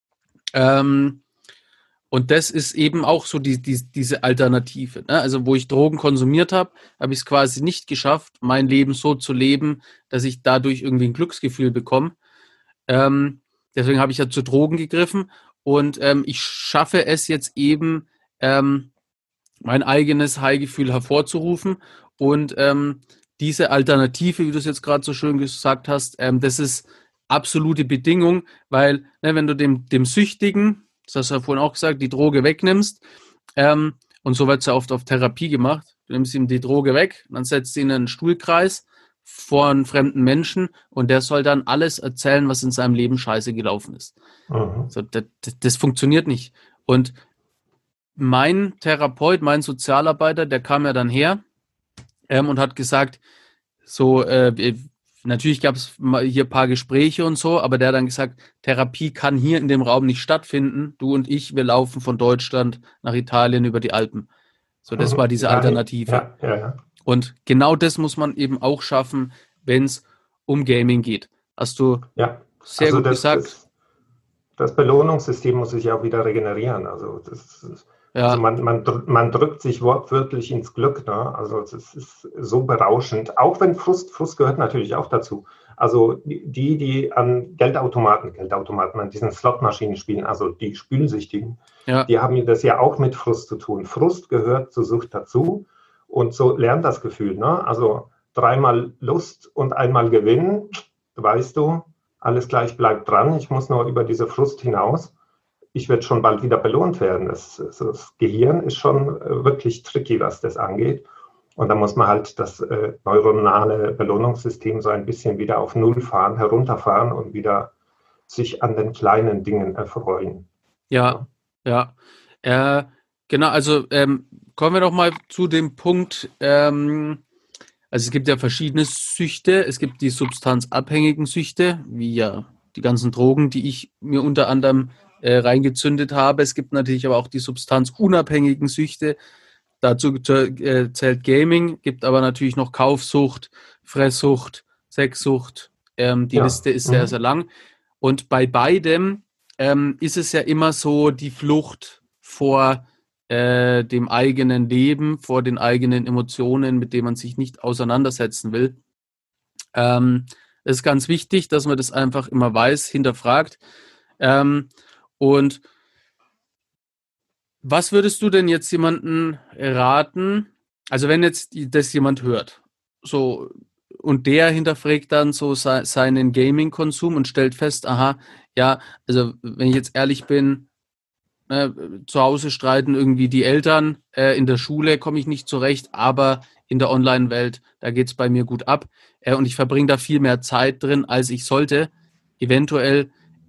Und das ist eben auch so diese Alternative. Ne? Also wo ich Drogen konsumiert habe, habe ich es quasi nicht geschafft, mein Leben so zu leben, dass ich dadurch irgendwie ein Glücksgefühl bekomme. Deswegen habe ich ja zu Drogen gegriffen und ich schaffe es jetzt eben, mein eigenes High-Gefühl hervorzurufen. Und diese Alternative, wie du es jetzt gerade so schön gesagt hast, das ist absolute Bedingung, weil ne, wenn du dem Süchtigen, das hast du ja vorhin auch gesagt, die Droge wegnimmst, und so wird es ja oft auf Therapie gemacht, du nimmst ihm die Droge weg, dann setzt ihn in einen Stuhlkreis vor einen fremden Menschen und der soll dann alles erzählen, was in seinem Leben scheiße gelaufen ist. So, das funktioniert nicht. Und mein Therapeut, mein Sozialarbeiter, der kam ja dann her und hat gesagt, so, natürlich gab es hier ein paar Gespräche und so, aber der hat dann gesagt, Therapie kann hier in dem Raum nicht stattfinden. Du und ich, wir laufen von Deutschland nach Italien über die Alpen. So, das war diese Alternative. Ja. Und genau das muss man eben auch schaffen, wenn es um Gaming geht. Hast du sehr also gut gesagt. Das Belohnungssystem muss sich auch wieder regenerieren. Also man drückt sich wortwörtlich ins Glück. Ne? Also es ist so berauschend. Auch wenn Frust gehört natürlich auch dazu. Also die an Geldautomaten, an diesen Slotmaschinen spielen, also die Spielsüchtigen, die haben das ja auch mit Frust zu tun. Frust gehört zur Sucht dazu und so lernt das Gefühl. Ne? Also 3-mal Lust und 1-mal Gewinn, weißt du, alles gleich bleibt dran. Ich muss nur über diese Frust hinaus. Ich werde schon bald wieder belohnt werden. Das Gehirn ist schon wirklich tricky, was das angeht. Und da muss man halt das neuronale Belohnungssystem so ein bisschen wieder auf Null fahren, herunterfahren und wieder sich an den kleinen Dingen erfreuen. Ja. Genau, also kommen wir doch mal zu dem Punkt, also es gibt ja verschiedene Süchte. Es gibt die substanzabhängigen Süchte, wie ja die ganzen Drogen, die ich mir unter anderem reingezündet habe. Es gibt natürlich aber auch die substanzunabhängigen Süchte. Dazu zählt Gaming, gibt aber natürlich noch Kaufsucht, Fresssucht, Sexsucht. Die Liste ist sehr, sehr lang. Und bei beidem ist es ja immer so die Flucht vor dem eigenen Leben, vor den eigenen Emotionen, mit denen man sich nicht auseinandersetzen will. Es ist ganz wichtig, dass man das einfach immer weiß, hinterfragt. Und was würdest du denn jetzt jemanden raten, also wenn jetzt das jemand hört, so und der hinterfragt dann so seinen Gaming-Konsum und stellt fest, aha, ja, also wenn ich jetzt ehrlich bin, zu Hause streiten irgendwie die Eltern, in der Schule komme ich nicht zurecht, aber in der Online-Welt, da geht es bei mir gut ab und ich verbringe da viel mehr Zeit drin, als ich sollte. Eventuell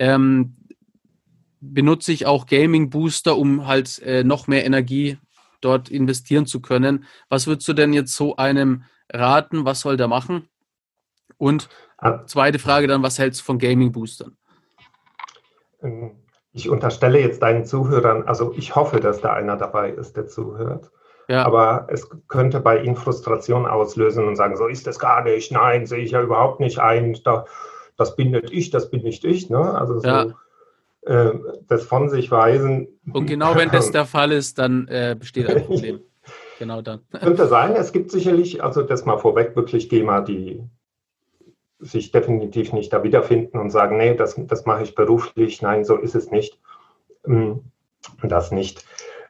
benutze ich auch Gaming-Booster, um halt noch mehr Energie dort investieren zu können. Was würdest du denn jetzt so einem raten? Was soll der machen? Und zweite Frage dann, was hältst du von Gaming-Boostern? Ich unterstelle jetzt deinen Zuhörern, also ich hoffe, dass da einer dabei ist, der zuhört. Ja. Aber es könnte bei ihnen Frustration auslösen und sagen, so ist das gar nicht, nein, sehe ich ja überhaupt nicht ein, das bin nicht ich, das bin nicht ich. Ne? Also so das von sich weisen. Und genau wenn das der Fall ist, dann besteht ein Problem. Genau dann. Könnte sein, es gibt sicherlich, also das mal vorweg, wirklich GEMA, die sich definitiv nicht da wiederfinden und sagen, nee, das mache ich beruflich, nein, so ist es nicht. Das nicht.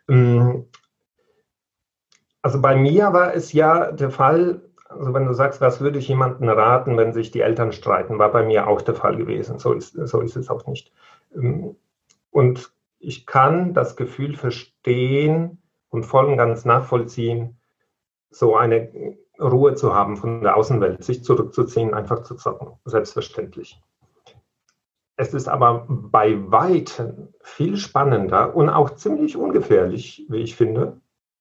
Also bei mir war es ja der Fall, also wenn du sagst, was würde ich jemandem raten, wenn sich die Eltern streiten, war bei mir auch der Fall gewesen. So ist es auch nicht. Und ich kann das Gefühl verstehen und voll und ganz nachvollziehen, so eine Ruhe zu haben von der Außenwelt, sich zurückzuziehen, einfach zu zocken, selbstverständlich. Es ist aber bei Weitem viel spannender und auch ziemlich ungefährlich, wie ich finde,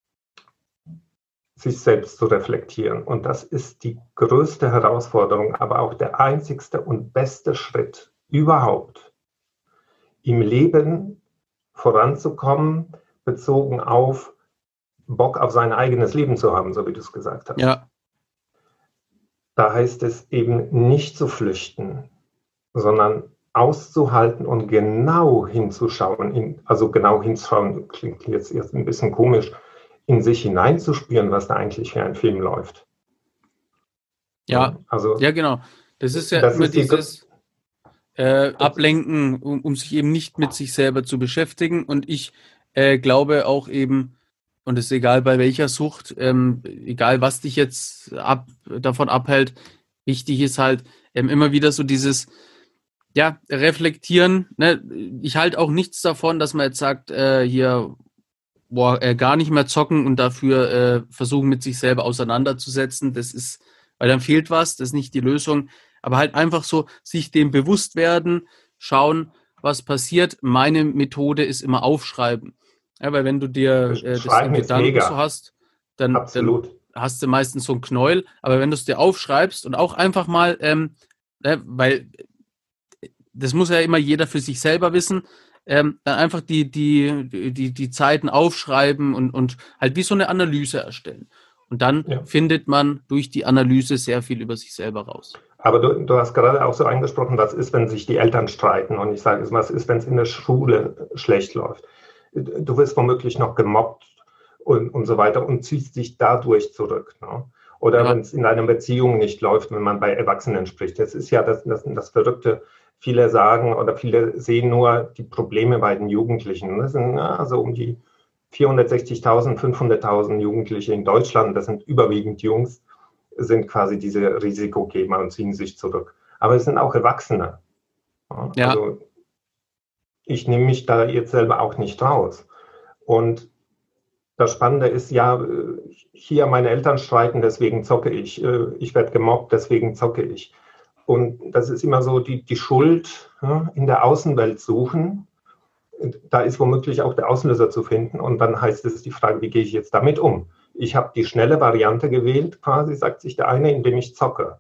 sich selbst zu reflektieren. Und das ist die größte Herausforderung, aber auch der einzigste und beste Schritt überhaupt, im Leben voranzukommen, bezogen auf Bock auf sein eigenes Leben zu haben, so wie du es gesagt hast. Ja. Da heißt es eben nicht zu flüchten, sondern auszuhalten und genau hinzuschauen, also genau hinschauen, klingt jetzt erst ein bisschen komisch, in sich hineinzuspüren, was da eigentlich für ein Film läuft. Ja, Also ja, genau. Das ist ja das immer ist die, dieses Ablenken, um sich eben nicht mit sich selber zu beschäftigen. Und ich glaube auch eben, und es ist egal bei welcher Sucht, egal was dich jetzt davon abhält, wichtig ist halt immer wieder so dieses, ja, reflektieren. Ne? Ich halte auch nichts davon, dass man jetzt sagt, hier, boah, gar nicht mehr zocken und dafür versuchen, mit sich selber auseinanderzusetzen. Das ist, weil dann fehlt was, das ist nicht die Lösung. Aber halt einfach so, sich dem bewusst werden, schauen, was passiert. Meine Methode ist immer aufschreiben. Ja, weil wenn du dir das in Schreiben ist Gedanken so mega, hast, dann absolut. hast du meistens so einen Knäuel. Aber wenn du es dir aufschreibst und auch einfach mal, weil das muss ja immer jeder für sich selber wissen, dann einfach die Zeiten aufschreiben und halt wie so eine Analyse erstellen. Und dann Ja. findet man durch die Analyse sehr viel über sich selber raus. Aber du hast gerade auch so angesprochen, was ist, wenn sich die Eltern streiten? Und ich sage, was ist, wenn es in der Schule schlecht läuft? Du wirst womöglich noch gemobbt und so weiter und ziehst dich dadurch zurück. Ne? Oder wenn Ja, es in einer Beziehung nicht läuft, wenn man bei Erwachsenen spricht. Das ist ja das Verrückte. Viele sagen oder viele sehen nur die Probleme bei den Jugendlichen. Das sind also um die 460.000, 500.000 Jugendliche in Deutschland. Das sind überwiegend Jungs, sind quasi diese Risikogeber und ziehen sich zurück. Aber es sind auch Erwachsene. Ja, ja, also ich nehme mich da jetzt selber auch nicht raus. Und das Spannende ist ja, hier meine Eltern streiten, deswegen zocke ich. Ich werde gemobbt, deswegen zocke ich. Und das ist immer so die Schuld in der Außenwelt suchen. Da ist womöglich auch der Auslöser zu finden. Und dann heißt es die Frage, wie gehe ich jetzt damit um? Ich habe die schnelle Variante gewählt, quasi, sagt sich der eine, indem ich zocke.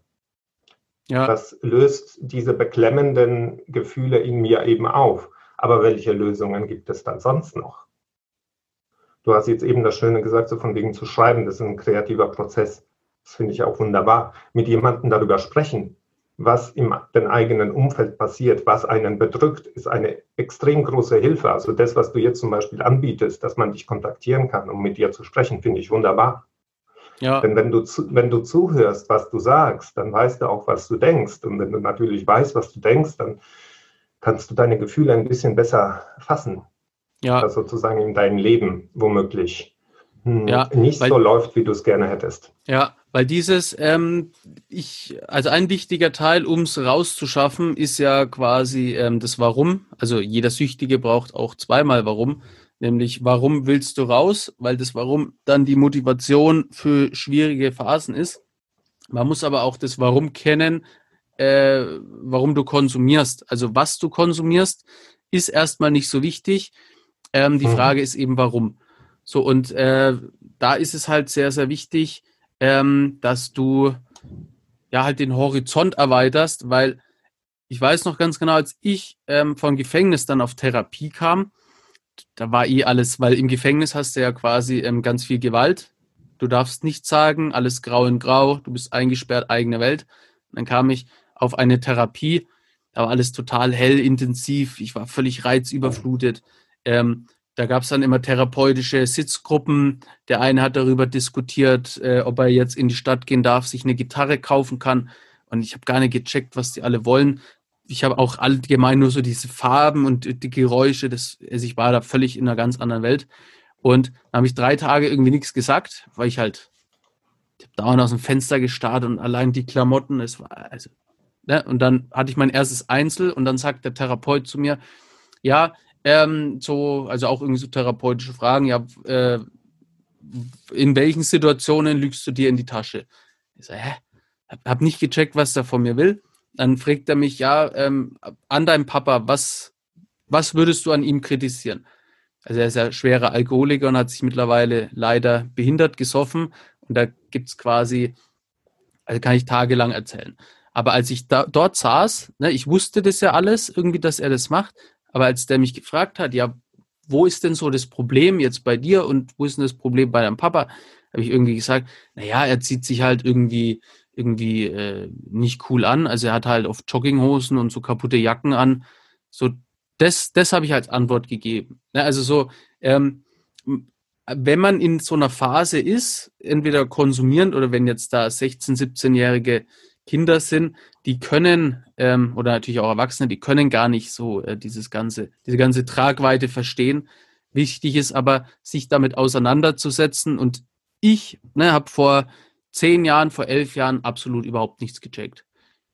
ja, Das löst diese beklemmenden Gefühle in mir eben auf. Aber welche Lösungen gibt es dann sonst noch? Du hast jetzt eben das Schöne gesagt, so von wegen zu schreiben, das ist ein kreativer Prozess. Das finde ich auch wunderbar. Mit jemandem darüber sprechen, was im den eigenen Umfeld passiert, was einen bedrückt, ist eine extrem große Hilfe. Also das, was du jetzt zum Beispiel anbietest, dass man dich kontaktieren kann, um mit dir zu sprechen, finde ich wunderbar. ja, Denn wenn du zuhörst, was du sagst, dann weißt du auch, was du denkst. Und wenn du natürlich weißt, was du denkst, dann kannst du deine Gefühle ein bisschen besser fassen, ja, dass sozusagen in deinem Leben womöglich ja, nicht so weil, läuft, wie du es gerne hättest. ja, weil dieses, also ein wichtiger Teil, um es rauszuschaffen, ist ja quasi das Warum. Also jeder Süchtige braucht auch zweimal Warum. Nämlich, warum willst du raus? Weil das Warum dann die Motivation für schwierige Phasen ist. Man muss aber auch das Warum kennen, warum du konsumierst. Also was du konsumierst, ist erstmal nicht so wichtig. Die Frage Mhm. ist eben, warum. So, und da ist es halt sehr, sehr wichtig, dass du ja halt den Horizont erweiterst, weil ich weiß noch ganz genau, als ich vom Gefängnis dann auf Therapie kam, da war eh alles, weil im Gefängnis hast du ja quasi ganz viel Gewalt. Du darfst nichts sagen, alles grau in grau, du bist eingesperrt, eigene Welt. Und dann kam ich auf eine Therapie, da war alles total hell, intensiv, ich war völlig reizüberflutet. Da gab es dann immer therapeutische Sitzgruppen. Der eine hat darüber diskutiert, ob er jetzt in die Stadt gehen darf, sich eine Gitarre kaufen kann. Und ich habe gar nicht gecheckt, was die alle wollen. Ich habe auch allgemein nur so diese Farben und die Geräusche, also ich war da völlig in einer ganz anderen Welt. Und dann habe ich 3 Tage irgendwie nichts gesagt, weil ich habe dauernd aus dem Fenster gestarrt und allein die Klamotten, es war, also, ne? Und dann hatte ich mein erstes Einzel und dann sagt der Therapeut zu mir, ja, so, also auch irgendwie so therapeutische Fragen, ja, in welchen Situationen lügst du dir in die Tasche? Ich so, hä? Hab nicht gecheckt, was er von mir will. Dann fragt er mich, ja, an deinem Papa, was würdest du an ihm kritisieren? Also er ist ja schwerer Alkoholiker und hat sich mittlerweile leider behindert gesoffen. Und da gibt es quasi, also kann ich tagelang erzählen. Aber als ich dort saß, ne, ich wusste das ja alles, irgendwie, dass er das macht. Aber als der mich gefragt hat, ja, wo ist denn so das Problem jetzt bei dir und wo ist denn das Problem bei deinem Papa, habe ich irgendwie gesagt, naja, er zieht sich halt irgendwie irgendwie nicht cool an. Also er hat halt oft Jogginghosen und so kaputte Jacken an. So, das habe ich als Antwort gegeben. Ja, also so, wenn man in so einer Phase ist, entweder konsumierend oder wenn jetzt da 16-, 17-jährige Kinder sind, die können, oder natürlich auch Erwachsene, die können gar nicht so diese ganze Tragweite verstehen. Wichtig ist aber, sich damit auseinanderzusetzen. Und ich habe vor 10 Jahren, vor 11 Jahren absolut überhaupt nichts gecheckt.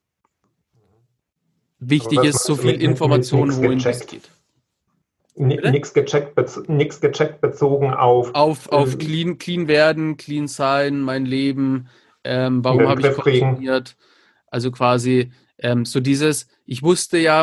Aber Wichtig was ist, so meinst du viel mit Informationen nichts holen, wie es gecheckt? geht. Bitte? Nichts gecheckt bezogen auf Auf clean werden, clean sein, mein Leben, in warum den habe ich Griff kriegen. konsumiert? Also quasi so dieses, ich wusste ja,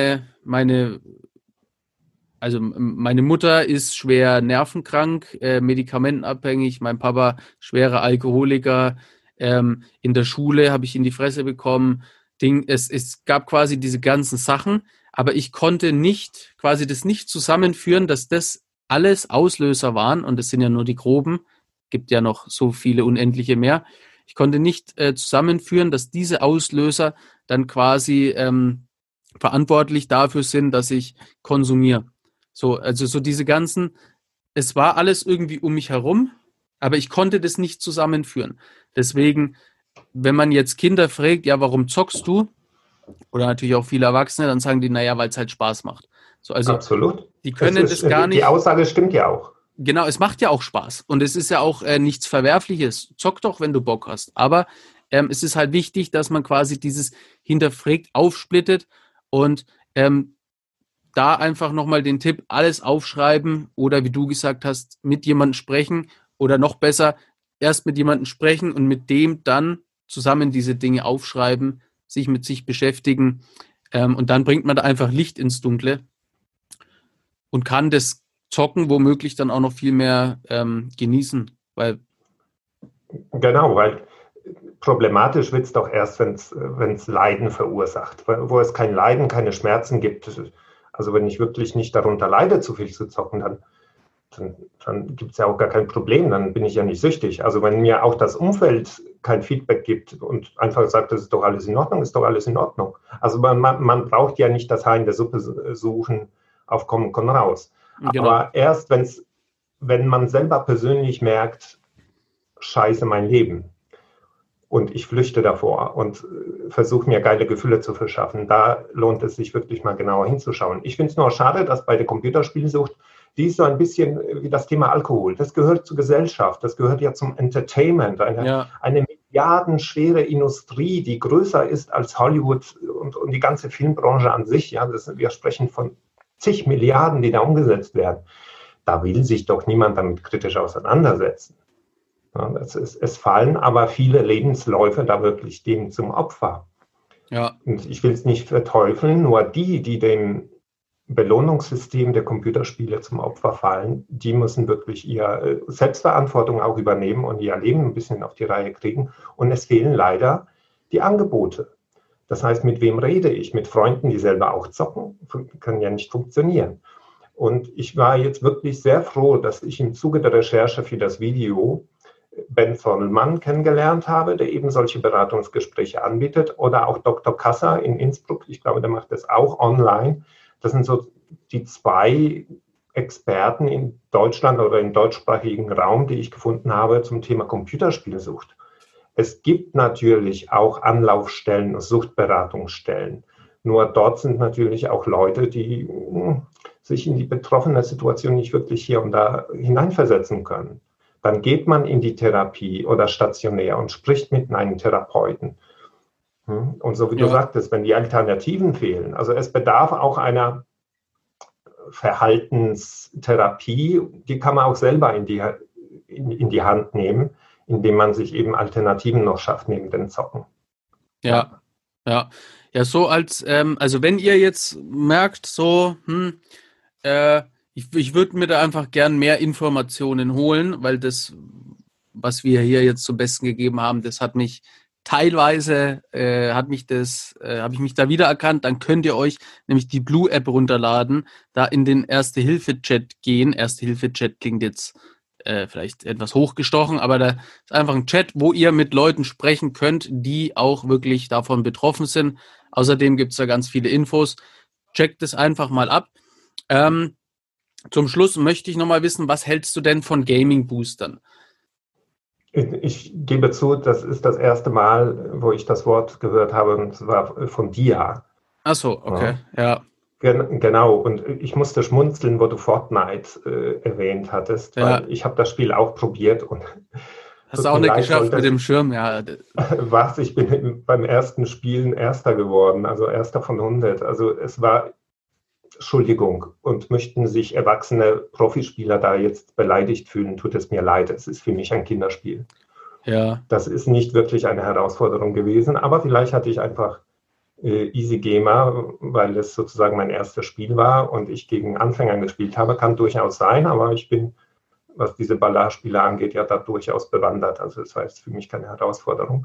meine Mutter ist schwer nervenkrank, medikamentenabhängig, mein Papa schwerer Alkoholiker, in der Schule habe ich in die Fresse bekommen. Es gab quasi diese ganzen Sachen, aber ich konnte nicht, quasi das nicht zusammenführen, dass das alles Auslöser waren, und das sind ja nur die groben, gibt ja noch so viele unendliche mehr. Ich konnte nicht zusammenführen, dass diese Auslöser dann quasi verantwortlich dafür sind, dass ich konsumiere. So, also so diese ganzen, es war alles irgendwie um mich herum, aber ich konnte das nicht zusammenführen. Deswegen, wenn man jetzt Kinder fragt, ja, warum zockst du? Oder natürlich auch viele Erwachsene, dann sagen die, naja, weil es halt Spaß macht. So, also Absolut. die können das gar Die nicht. Aussage stimmt ja auch. Genau, es macht ja auch Spaß. Und es ist ja auch nichts Verwerfliches. Zock doch, wenn du Bock hast. Aber es ist halt wichtig, dass man quasi dieses hinterfragt, aufsplittet und da einfach nochmal den Tipp, alles aufschreiben oder wie du gesagt hast, mit jemandem sprechen oder noch besser, erst mit jemandem sprechen und mit dem dann zusammen diese Dinge aufschreiben, sich mit sich beschäftigen, und dann bringt man da einfach Licht ins Dunkle und kann das Zocken womöglich dann auch noch viel mehr genießen, weil Genau, weil problematisch wird es doch erst, wenn es Leiden verursacht, wo es kein Leiden, keine Schmerzen gibt. Also wenn ich wirklich nicht darunter leide, zu viel zu zocken, dann gibt es ja auch gar kein Problem, dann bin ich ja nicht süchtig. Also wenn mir auch das Umfeld kein Feedback gibt und einfach sagt, das ist doch alles in Ordnung, ist doch alles in Ordnung. Also man braucht ja nicht das Haar in der Suppe suchen, auf Kommen komm raus. genau. Aber erst wenn man selber persönlich merkt, scheiße mein Leben und ich flüchte davor und versuche mir geile Gefühle zu verschaffen, da lohnt es sich wirklich mal genauer hinzuschauen. Ich finde es nur schade, dass bei der Computerspielsucht, die ist so ein bisschen wie das Thema Alkohol. Das gehört zur Gesellschaft, das gehört ja zum Entertainment, eine milliardenschwere Industrie, die größer ist als Hollywood und die ganze Filmbranche an sich. Ja, wir sprechen von zig Milliarden, die da umgesetzt werden. Da will sich doch niemand damit kritisch auseinandersetzen. Ja, es fallen aber viele Lebensläufe da wirklich dem zum Opfer. Ja. Und ich will es nicht verteufeln, nur die dem Belohnungssystem der Computerspiele zum Opfer fallen, die müssen wirklich ihre Selbstverantwortung auch übernehmen und ihr Leben ein bisschen auf die Reihe kriegen. Und es fehlen leider die Angebote. Das heißt, mit wem rede ich? Mit Freunden, die selber auch zocken? Kann ja nicht funktionieren. Und ich war jetzt wirklich sehr froh, dass ich im Zuge der Recherche für das Video Ben Zollmann kennengelernt habe, der eben solche Beratungsgespräche anbietet, oder auch Dr. Kasser in Innsbruck, ich glaube, der macht das auch online. Das sind so die zwei Experten in Deutschland oder im deutschsprachigen Raum, die ich gefunden habe zum Thema Computerspielsucht. Es gibt natürlich auch Anlaufstellen und Suchtberatungsstellen. Nur dort sind natürlich auch Leute, die sich in die betroffene Situation nicht wirklich hier und da hineinversetzen können. Dann geht man in die Therapie oder stationär und spricht mit einem Therapeuten. Und so wie du sagtest, wenn die Alternativen fehlen, also es bedarf auch einer Verhaltenstherapie, die kann man auch selber in die Hand nehmen, indem man sich eben Alternativen noch schafft neben dem Zocken. Ja. So also wenn ihr jetzt merkt, so, ich würde mir da einfach gern mehr Informationen holen, weil das, was wir hier jetzt zum Besten gegeben haben, das hat mich teilweise, habe ich mich da wiedererkannt. Dann könnt ihr euch nämlich die Blue App runterladen, da in den Erste-Hilfe-Chat gehen. Erste-Hilfe-Chat klingt jetzt vielleicht etwas hochgestochen, aber da ist einfach ein Chat, wo ihr mit Leuten sprechen könnt, die auch wirklich davon betroffen sind. Außerdem gibt es da ganz viele Infos. Checkt es einfach mal ab. Zum Schluss möchte ich nochmal wissen, was hältst du denn von Gaming-Boostern? Ich gebe zu, das ist das erste Mal, wo ich das Wort gehört habe, und zwar von dir. Ach so, okay, ja. Genau, und ich musste schmunzeln, wo du Fortnite erwähnt hattest, Ja. weil ich habe das Spiel auch probiert und Hast du tut auch mir nicht leid, geschafft mit dem Schirm, ja. ich bin beim ersten Spielen Erster geworden, also Erster von 100. Also es war, Entschuldigung, und möchten sich erwachsene Profispieler da jetzt beleidigt fühlen, tut es mir leid, es ist für mich ein Kinderspiel. Ja. Das ist nicht wirklich eine Herausforderung gewesen, aber vielleicht hatte ich einfach Easy Gamer, weil es sozusagen mein erstes Spiel war und ich gegen Anfänger gespielt habe, kann durchaus sein, aber ich bin, was diese Ballarspiele angeht, ja da durchaus bewandert. Also das war jetzt für mich keine Herausforderung.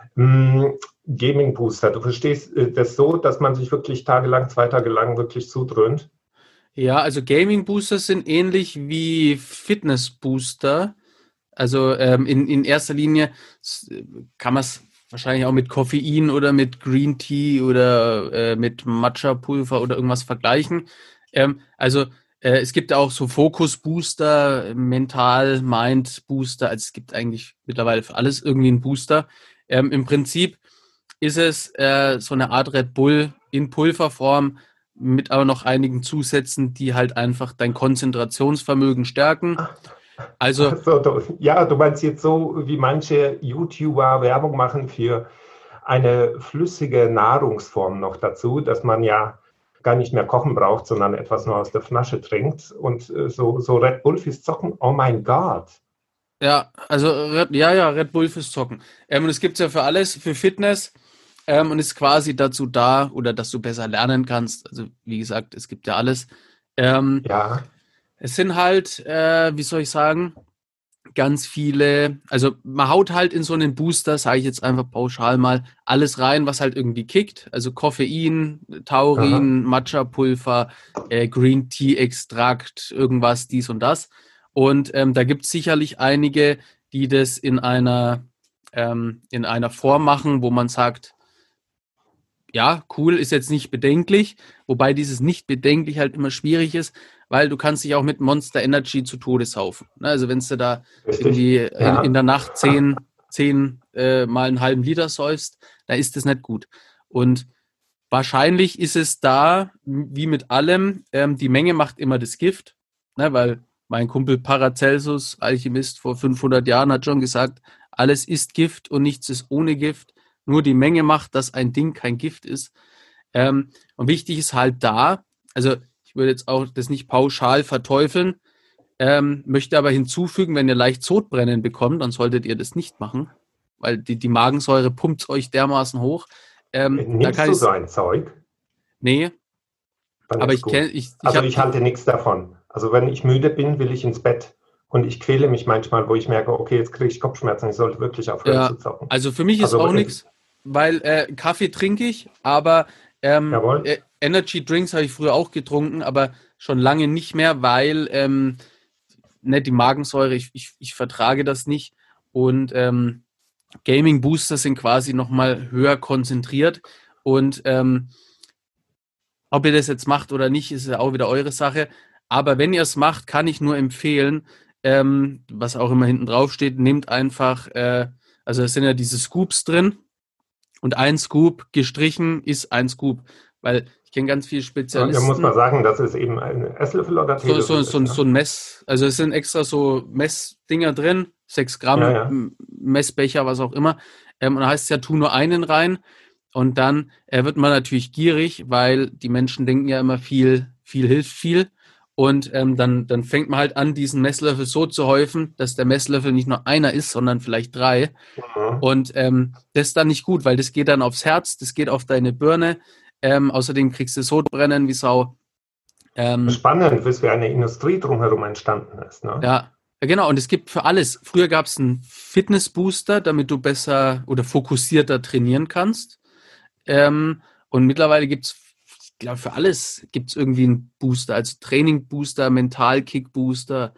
Gaming Booster, du verstehst das so, dass man sich wirklich tagelang, 2 Tage lang wirklich zudröhnt? Ja, also Gaming Booster sind ähnlich wie Fitness Booster. Also in erster Linie kann man es wahrscheinlich auch mit Koffein oder mit Green Tea oder mit Matcha-Pulver oder irgendwas vergleichen. Also es gibt auch so Fokus-Booster, Mental, Mind-Booster. Also es gibt eigentlich mittlerweile für alles irgendwie einen Booster. Im Prinzip ist es so eine Art Red Bull in Pulverform mit aber noch einigen Zusätzen, die halt einfach dein Konzentrationsvermögen stärken. Also Also, du meinst jetzt so, wie manche YouTuber Werbung machen für eine flüssige Nahrungsform noch dazu, dass man ja gar nicht mehr kochen braucht, sondern etwas nur aus der Flasche trinkt. Und so Red Bull fürs Zocken, oh mein Gott. ja, also Red Bull fürs Zocken. Und es gibt's ja für alles, für Fitness, und ist quasi dazu da, oder dass du besser lernen kannst. Also wie gesagt, es gibt ja alles. Ähm, Ja, Es sind halt, wie soll ich sagen, ganz viele, also man haut halt in so einen Booster, sage ich jetzt einfach pauschal mal, alles rein, was halt irgendwie kickt. Also Koffein, aha. Taurin, Matcha-Pulver, Green Tea-Extrakt, irgendwas, dies und das. Und da gibt es sicherlich einige, die das in einer Form machen, wo man sagt, ja, cool, ist jetzt nicht bedenklich, wobei dieses nicht bedenklich halt immer schwierig ist, weil du kannst dich auch mit Monster Energy zu Tode saufen. Ne? Also wenn du da Richtig? irgendwie in Ja. der Nacht zehn mal einen halben Liter säufst, da ist das nicht gut. Und wahrscheinlich ist es da, wie mit allem, die Menge macht immer das Gift, ne? Weil mein Kumpel Paracelsus, Alchemist vor 500 Jahren, hat schon gesagt, alles ist Gift und nichts ist ohne Gift. Nur die Menge macht, dass ein Ding kein Gift ist. Und wichtig ist halt da, also ich würde jetzt auch das nicht pauschal verteufeln, möchte aber hinzufügen, wenn ihr leicht Sodbrennen bekommt, dann solltet ihr das nicht machen, weil die Magensäure pumpt euch dermaßen hoch. Da Nimmst kann du ich, so ein Zeug? nee, Dann aber ist ich kenne, gut. ich Also habe ich halte nichts davon. Also wenn ich müde bin, will ich ins Bett. Und ich quäle mich manchmal, wo ich merke, okay, jetzt kriege ich Kopfschmerzen, ich sollte wirklich aufhören zu ja, zocken. also für mich ist Also, auch nichts, weil Kaffee trinke ich, aber jawohl. Energy Drinks habe ich früher auch getrunken, aber schon lange nicht mehr, weil ne, die Magensäure, ich vertrage das nicht. Und Gaming Booster sind quasi nochmal höher konzentriert. Und ob ihr das jetzt macht oder nicht, ist ja auch wieder eure Sache. Aber wenn ihr es macht, kann ich nur empfehlen, was auch immer hinten drauf steht, nehmt einfach, also es sind ja diese Scoops drin und ein Scoop gestrichen ist ein Scoop. Weil ich kenne ganz viele Da muss man Spezialisten, sagen, dass es eben ein Esslöffel oder Teelöffel ist. so Ne? ein Mess, also es sind extra so Messdinger drin, 6 Ja, Gramm ja. Messbecher, was auch immer. Und da heißt es ja, tu nur einen rein. Und dann wird man natürlich gierig, weil die Menschen denken ja immer, viel hilft viel. Und dann fängt man halt an, diesen Messlöffel so zu häufen, dass der Messlöffel nicht nur einer ist, sondern vielleicht 3. Mhm. Und das ist dann nicht gut, weil das geht dann aufs Herz, das geht auf deine Birne. Außerdem kriegst du Sodbrennen wie Sau. Ähm, Spannend, bis wie eine Industrie drumherum entstanden ist. Ne? Ja, ja, genau. Und es gibt für alles. Früher gab es einen Fitnessbooster, damit du besser oder fokussierter trainieren kannst. Und mittlerweile gibt es, ich glaube, für alles gibt es irgendwie einen Booster. Also Training-Booster, Mental-Kick-Booster.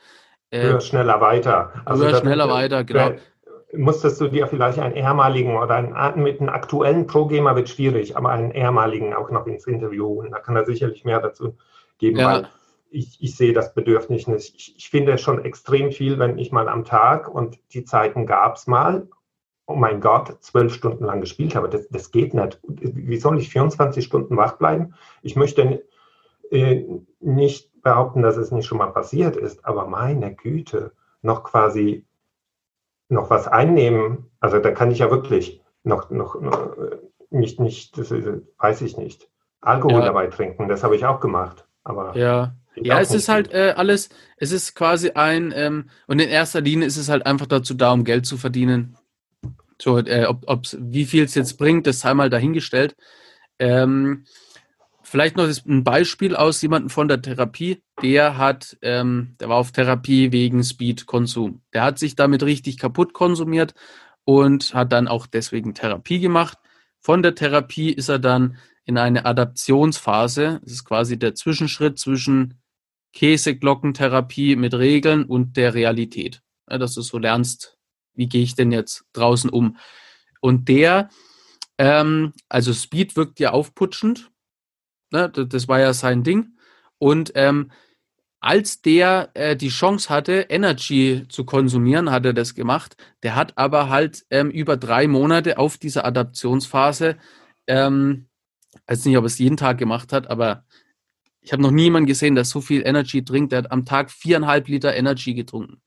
Höher, schneller, weiter. Also höher, schneller, weiter, genau. Musstest du dir vielleicht einen ehemaligen oder mit einem aktuellen Pro-Gamer wird schwierig, aber einen ehemaligen auch noch ins Interview holen. Da kann er sicherlich mehr dazu geben, weil ich sehe das Bedürfnis nicht. Ich finde es schon extrem viel, wenn ich mal am Tag, und die Zeiten gab es mal, oh mein Gott, 12 Stunden lang gespielt habe. Das geht nicht. Wie soll ich 24 Stunden wach bleiben? Ich möchte nicht behaupten, dass es nicht schon mal passiert ist, aber meine Güte, noch was einnehmen, also da kann ich ja wirklich noch nicht, das weiß ich nicht, Alkohol dabei trinken, das habe ich auch gemacht, aber es ist halt alles, es ist quasi und in erster Linie ist es halt einfach dazu da, um Geld zu verdienen. So, wie viel es jetzt bringt, das sei mal dahingestellt. Vielleicht noch ein Beispiel aus jemandem von der Therapie, der war auf Therapie wegen Speed-Konsum. Der hat sich damit richtig kaputt konsumiert und hat dann auch deswegen Therapie gemacht. Von der Therapie ist er dann in eine Adaptionsphase. Das ist quasi der Zwischenschritt zwischen Käseglockentherapie mit Regeln und der Realität. Ja, dass du so lernst, wie gehe ich denn jetzt draußen um? Und also Speed wirkt ja aufputschend. Ne, das war ja sein Ding. Und als der die Chance hatte, Energy zu konsumieren, hat er das gemacht. Der hat aber halt über 3 Monate auf dieser Adaptionsphase, weiß nicht, ob er es jeden Tag gemacht hat, aber ich habe noch niemanden gesehen, der so viel Energy trinkt. Der hat am Tag 4,5 Liter Energy getrunken.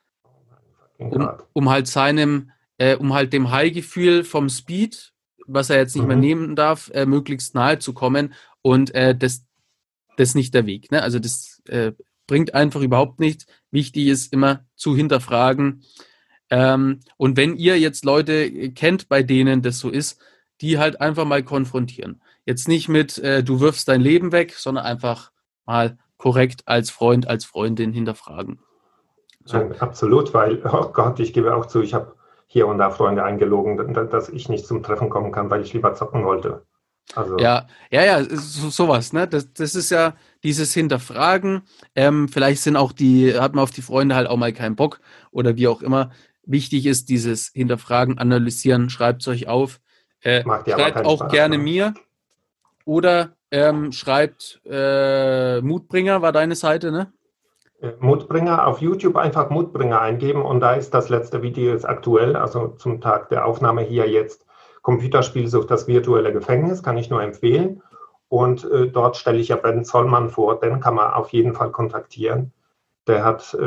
Um halt dem High-Gefühl vom Speed, was er jetzt nicht mehr nehmen darf, möglichst nahe zu kommen. Und das ist nicht der Weg. Ne? Also das bringt einfach überhaupt nichts. Wichtig ist immer zu hinterfragen. Und wenn ihr jetzt Leute kennt, bei denen das so ist, die halt einfach mal konfrontieren. Jetzt nicht mit, du wirfst dein Leben weg, sondern einfach mal korrekt als Freund, als Freundin hinterfragen. So. Absolut, weil, oh Gott, ich gebe auch zu, ich habe hier und da Freunde eingelogen, dass ich nicht zum Treffen kommen kann, weil ich lieber zocken wollte. Also. Ja, sowas, ne? Das ist ja dieses Hinterfragen. Vielleicht hat man auf die Freunde halt auch mal keinen Bock oder wie auch immer. Wichtig ist dieses Hinterfragen, analysieren, schreibt es euch auf. Schreibt auch Spaß, gerne mir. Oder schreibt Mutbringer, war deine Seite, ne? Mutbringer, auf YouTube einfach Mutbringer eingeben und da ist das letzte Video jetzt aktuell, also zum Tag der Aufnahme hier jetzt. Computerspielsucht, das virtuelle Gefängnis, kann ich nur empfehlen. Und dort stelle ich ja Ben Zollmann vor, den kann man auf jeden Fall kontaktieren. Der hat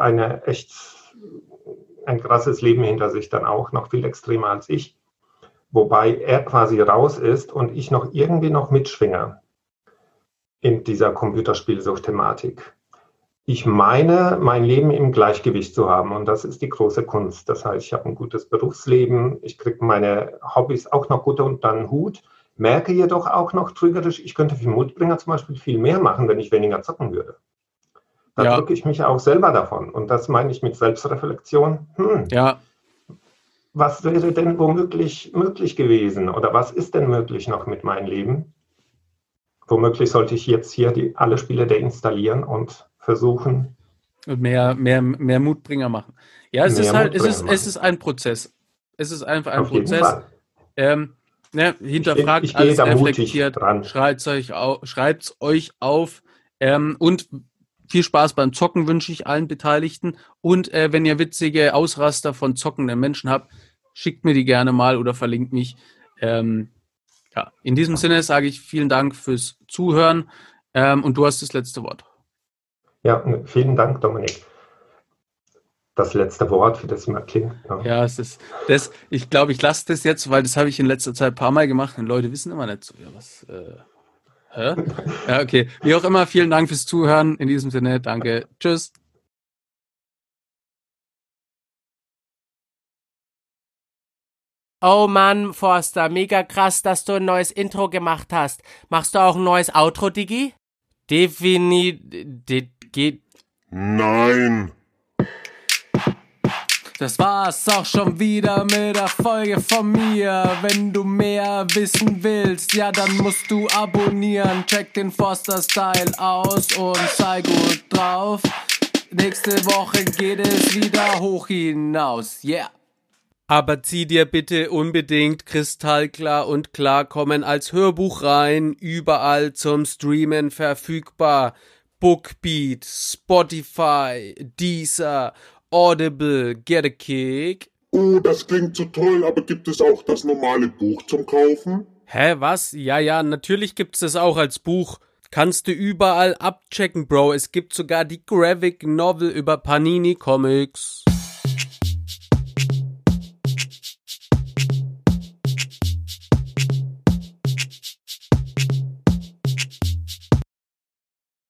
ein krasses Leben hinter sich dann auch, noch viel extremer als ich. Wobei er quasi raus ist und ich noch irgendwie noch mitschwinge in dieser Computerspielsucht-Thematik. Ich meine, mein Leben im Gleichgewicht zu haben und das ist die große Kunst. Das heißt, ich habe ein gutes Berufsleben, ich kriege meine Hobbys auch noch gut unter den Hut, merke jedoch auch noch trügerisch, ich könnte für Mutbringer zum Beispiel viel mehr machen, wenn ich weniger zocken würde. Da drücke ich mich auch selber davon und das meine ich mit Selbstreflexion. Was wäre denn womöglich möglich gewesen oder was ist denn möglich noch mit meinem Leben? Womöglich sollte ich jetzt hier alle Spiele deinstallieren und versuchen. Und mehr Mutbringer machen. Ja, es ist ein Prozess. Es ist einfach ein Prozess. Hinterfragt alles, reflektiert, schreibt es euch auf. Und viel Spaß beim Zocken wünsche ich allen Beteiligten. Und wenn ihr witzige Ausraster von zockenden Menschen habt, schickt mir die gerne mal oder verlinkt mich. In diesem Sinne sage ich vielen Dank fürs Zuhören und du hast das letzte Wort. Ja, vielen Dank, Dominik. Das letzte Wort, wie das immer klingt. Ja, ich glaube, ich lasse das jetzt, weil das habe ich in letzter Zeit ein paar Mal gemacht und Leute wissen immer nicht so, ja, okay. Wie auch immer, vielen Dank fürs Zuhören. In diesem Sinne, danke. Tschüss. Oh Mann, Forster, mega krass, dass du ein neues Intro gemacht hast. Machst du auch ein neues Outro, Digi? Nein. Das war's auch schon wieder mit der Folge von mir. Wenn du mehr wissen willst, ja dann musst du abonnieren. Check den Forster Style aus und sei gut drauf. Nächste Woche geht es wieder hoch hinaus. Yeah. Aber zieh dir bitte unbedingt Kristallklar und Klarkommen als Hörbuch rein, überall zum Streamen verfügbar. Bookbeat, Spotify, Deezer, Audible, Get a Kick. Oh, das klingt so toll, aber gibt es auch das normale Buch zum Kaufen? Hä, was? Ja, natürlich gibt's das auch als Buch. Kannst du überall abchecken, Bro. Es gibt sogar die Graphic Novel über Panini Comics.